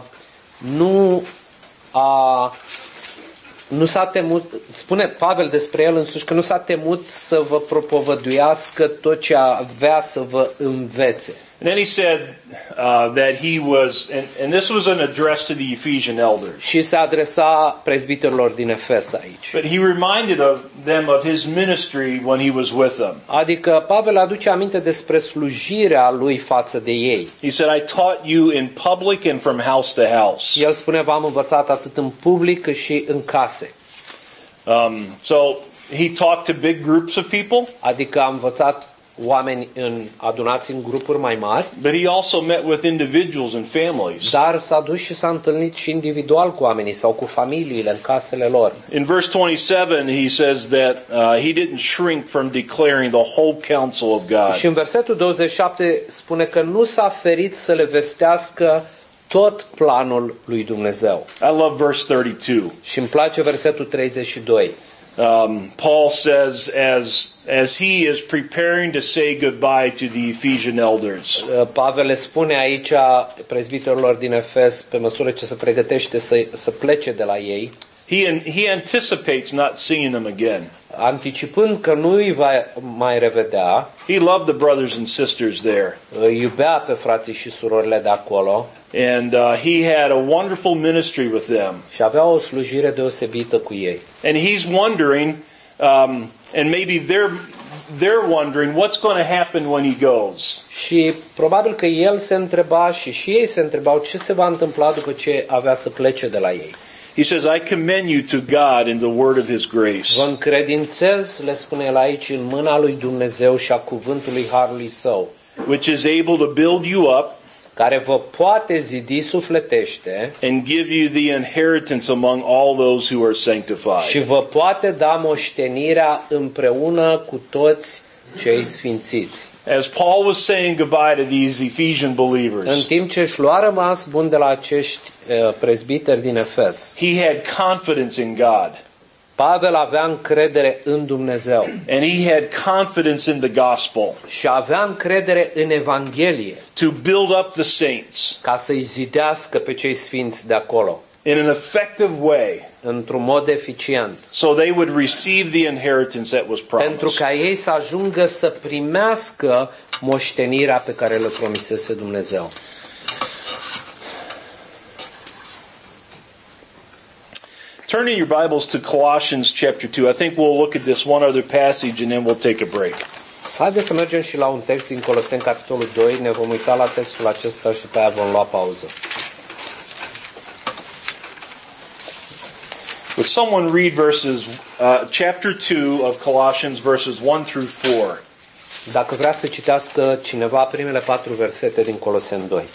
nu s-a temut, spune Pavel despre el însuși că nu s-a temut să vă propovăduiască tot ce avea să vă învețe. And then he said that he was, and this was an address to the Ephesian elders. Și se adresa prezbiterilor din Efes aici. But he reminded them of his ministry when he was with them. Adică Pavel aduce aminte despre slujirea lui față de ei. He said, I taught you in public and from house to house. El spune, v-am învățat atât în public cât și în case. So he talked to big groups of people. Adică a învățat oameni adunați în grupuri mai mari. But he also met with individuals and families. Dar s-a dus și s-a întâlnit și individual cu oamenii sau cu familiile în casele lor. In verse 27 he says that he didn't shrink from declaring the whole counsel of God. Și în versetul 27 spune că nu s-a ferit să le vestească tot planul lui Dumnezeu. I love verse 32. Și îmi place versetul 32. Paul says, as he is preparing to say goodbye to the Ephesian elders. Pavel le spune aici prezbiterilor din Efes, pe măsură ce se pregătește să plece de la ei, he anticipates not seeing them again. Anticipând că nu îi va mai revedea. He loved the brothers and sisters there. Îi iubea pe frații și surorile de acolo. And he had a wonderful ministry with them. Și avea o slujire deosebită cu ei. And he's wondering, and maybe they're wondering, what's going to happen when he goes. Și probabil că el se întreba și ei se întrebau ce se va întâmpla după ce avea să plece de la ei. He says, I commend you to God in the word of his grace. Vă încredințez, le spune el aici, în mâna lui Dumnezeu și a cuvântului harului său, which is able to build you up, care vă poate zidi sufletește, and give you the inheritance among all those who are sanctified. Și vă poate da moștenirea împreună cu toți cei sfințiți. As Paul was saying goodbye to these Ephesian believers, în timp ce își lua rămas bun de la acești prezbiteri din Efes, he had confidence in God. Pavel avea încredere în Dumnezeu. And he had confidence in the gospel. Și avea încredere în Evanghelie. To build up the saints. Ca să-i zidească pe cei sfinți de acolo. In an effective way. Într-un mod eficient. So they would receive the inheritance that was promised. Pentru ca ei să ajungă să primească moștenirea pe care le promisese Dumnezeu. Turning your Bibles to Colossians chapter 2. I think we'll look at this one other passage and then we'll take a break. Haideți să mergem și la un text din Coloseni, capitolul 2. Ne vom uita la textul acesta și după aia vom lua pauză. Would someone read chapter 2 of Colossians, verses 1 through 4? Dacă vrea să citească cineva primele 4 versete din Coloseni 2.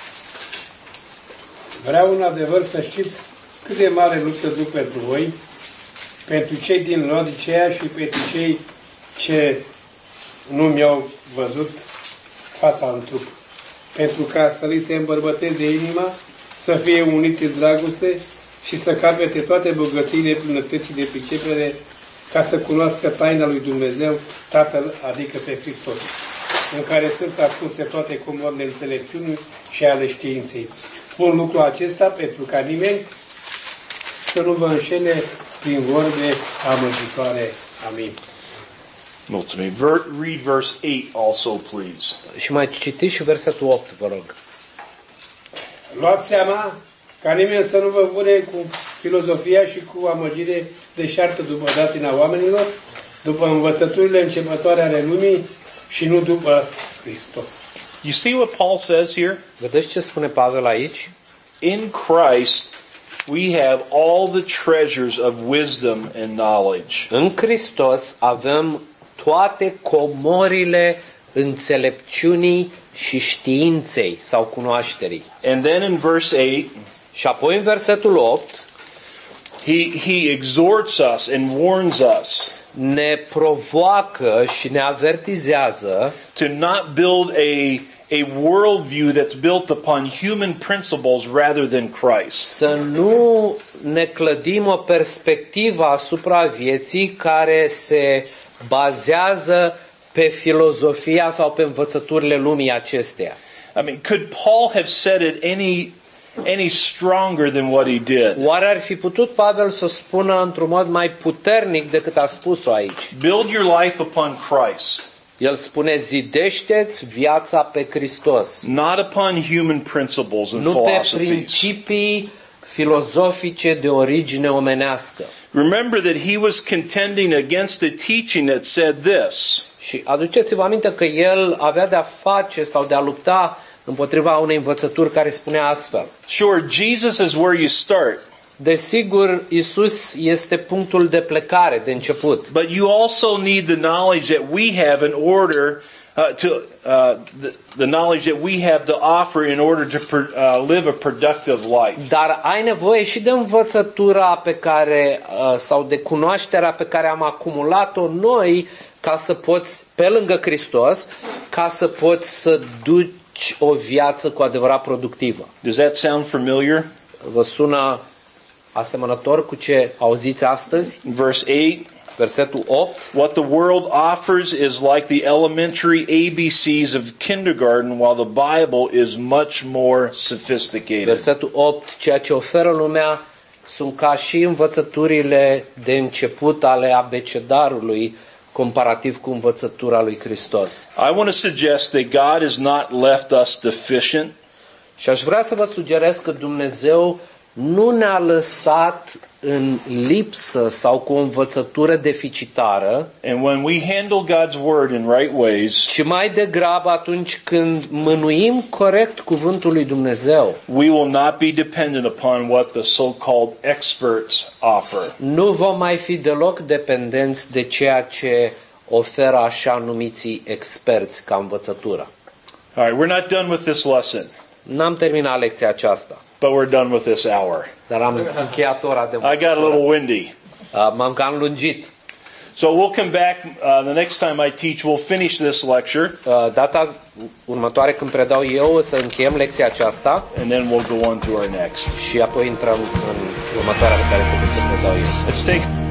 Vreau un adevăr să știți cât de mare luptă duc pentru voi, pentru cei din Laodicea și pentru cei ce nu mi-au văzut fața în trup, pentru ca să li se îmbărbăteze inima, să fie uniți în dragoste și să capete toate bogățiile plinătății de pricepere, ca să cunoască taina lui Dumnezeu, Tatăl, adică pe Hristos, în care sunt ascunse toate comorile înțelepciunii și ale științei. Spun lucrul acesta pentru ca nimeni să nu vă înșele prin vorbe amăgitoare. Amin. Mulțumim. Read verse 8 also, please. Și mai citiți și versetul 8, vă rog. Luați seama ca nimeni să nu vă vune cu filozofia și cu amăgire deșartă după datina oamenilor, după învățăturile începătoare ale lumii și nu după Hristos. You see what Paul says here? Vedeți ce spune Pavel aici? In Christ we have all the treasures of wisdom and knowledge. În Hristos avem toate comorile înțelepciunii și științei sau cunoașterii. And then in verse 8, și apoi în versetul 8, he exhorts us and warns us ne provoacă și ne avertizează to not build a worldview that's built upon human principles rather than Christ. Să nu ne clădim o perspectivă asupra vieții care se bazează pe filozofia sau pe învățăturile lumii acesteia. I mean, could Paul have said it any stronger than what he did? Oare ar fi putut Pavel să spună într-un mod mai puternic decât a spus-o aici? Build your life upon Christ. El spune, zidește-ți viața pe Hristos. not upon human principles and Nu pe philosophies. principii filozofice de origine omenească. Remember that he was contending against a teaching that said this. Și aduceți-vă aminte că el avea de-a face sau de-a lupta împotriva unei învățături care spunea astfel. Sure, Jesus is where you start, Desigur, Isus este punctul de plecare, de început. but you also need the knowledge that we have in order the knowledge that we have to offer in order to live a productive life. Dar ai nevoie și de învățătura pe care, sau de cunoașterea pe care am acumulat-o noi, ca să poți, pe lângă Hristos, ca să poți să duci o viață cu adevărat productivă. Does that sound familiar? Vă sună asemănător cu ce auziți astăzi? Verse 8. Versetul 8. What the world offers is like the elementary ABCs of kindergarten, while the Bible is much more sophisticated. Versetul 8. Ceea ce oferă lumea sunt ca și învățăturile de început ale abecedarului, comparativ cu învățătura lui Hristos. I want to suggest that God has not left us deficient. Și aș vrea să vă sugerez că Dumnezeu nu ne-a lăsat în lipsă sau cu o învățătură deficitară, And when we handle God's word in right ways, ci mai degrabă atunci când mânuim corect cuvântul lui Dumnezeu, we will not be dependent upon what the so-called experts offer. nu vom mai fi deloc dependenți de ceea ce oferă așa numiții experți ca învățătură. All right, we're not done with this lesson, N-am terminat lecția aceasta, but we're done with this hour. dar am încheiat ora de I got a învățătură. little windy. M-am cam lungit. So we'll come back the next time I teach. We'll finish this lecture, Data următoare când predau eu o să încheiem lecția aceasta and then we'll go on to our next. și apoi intrăm în următoarea pe care trebuie să predau eu. Let's take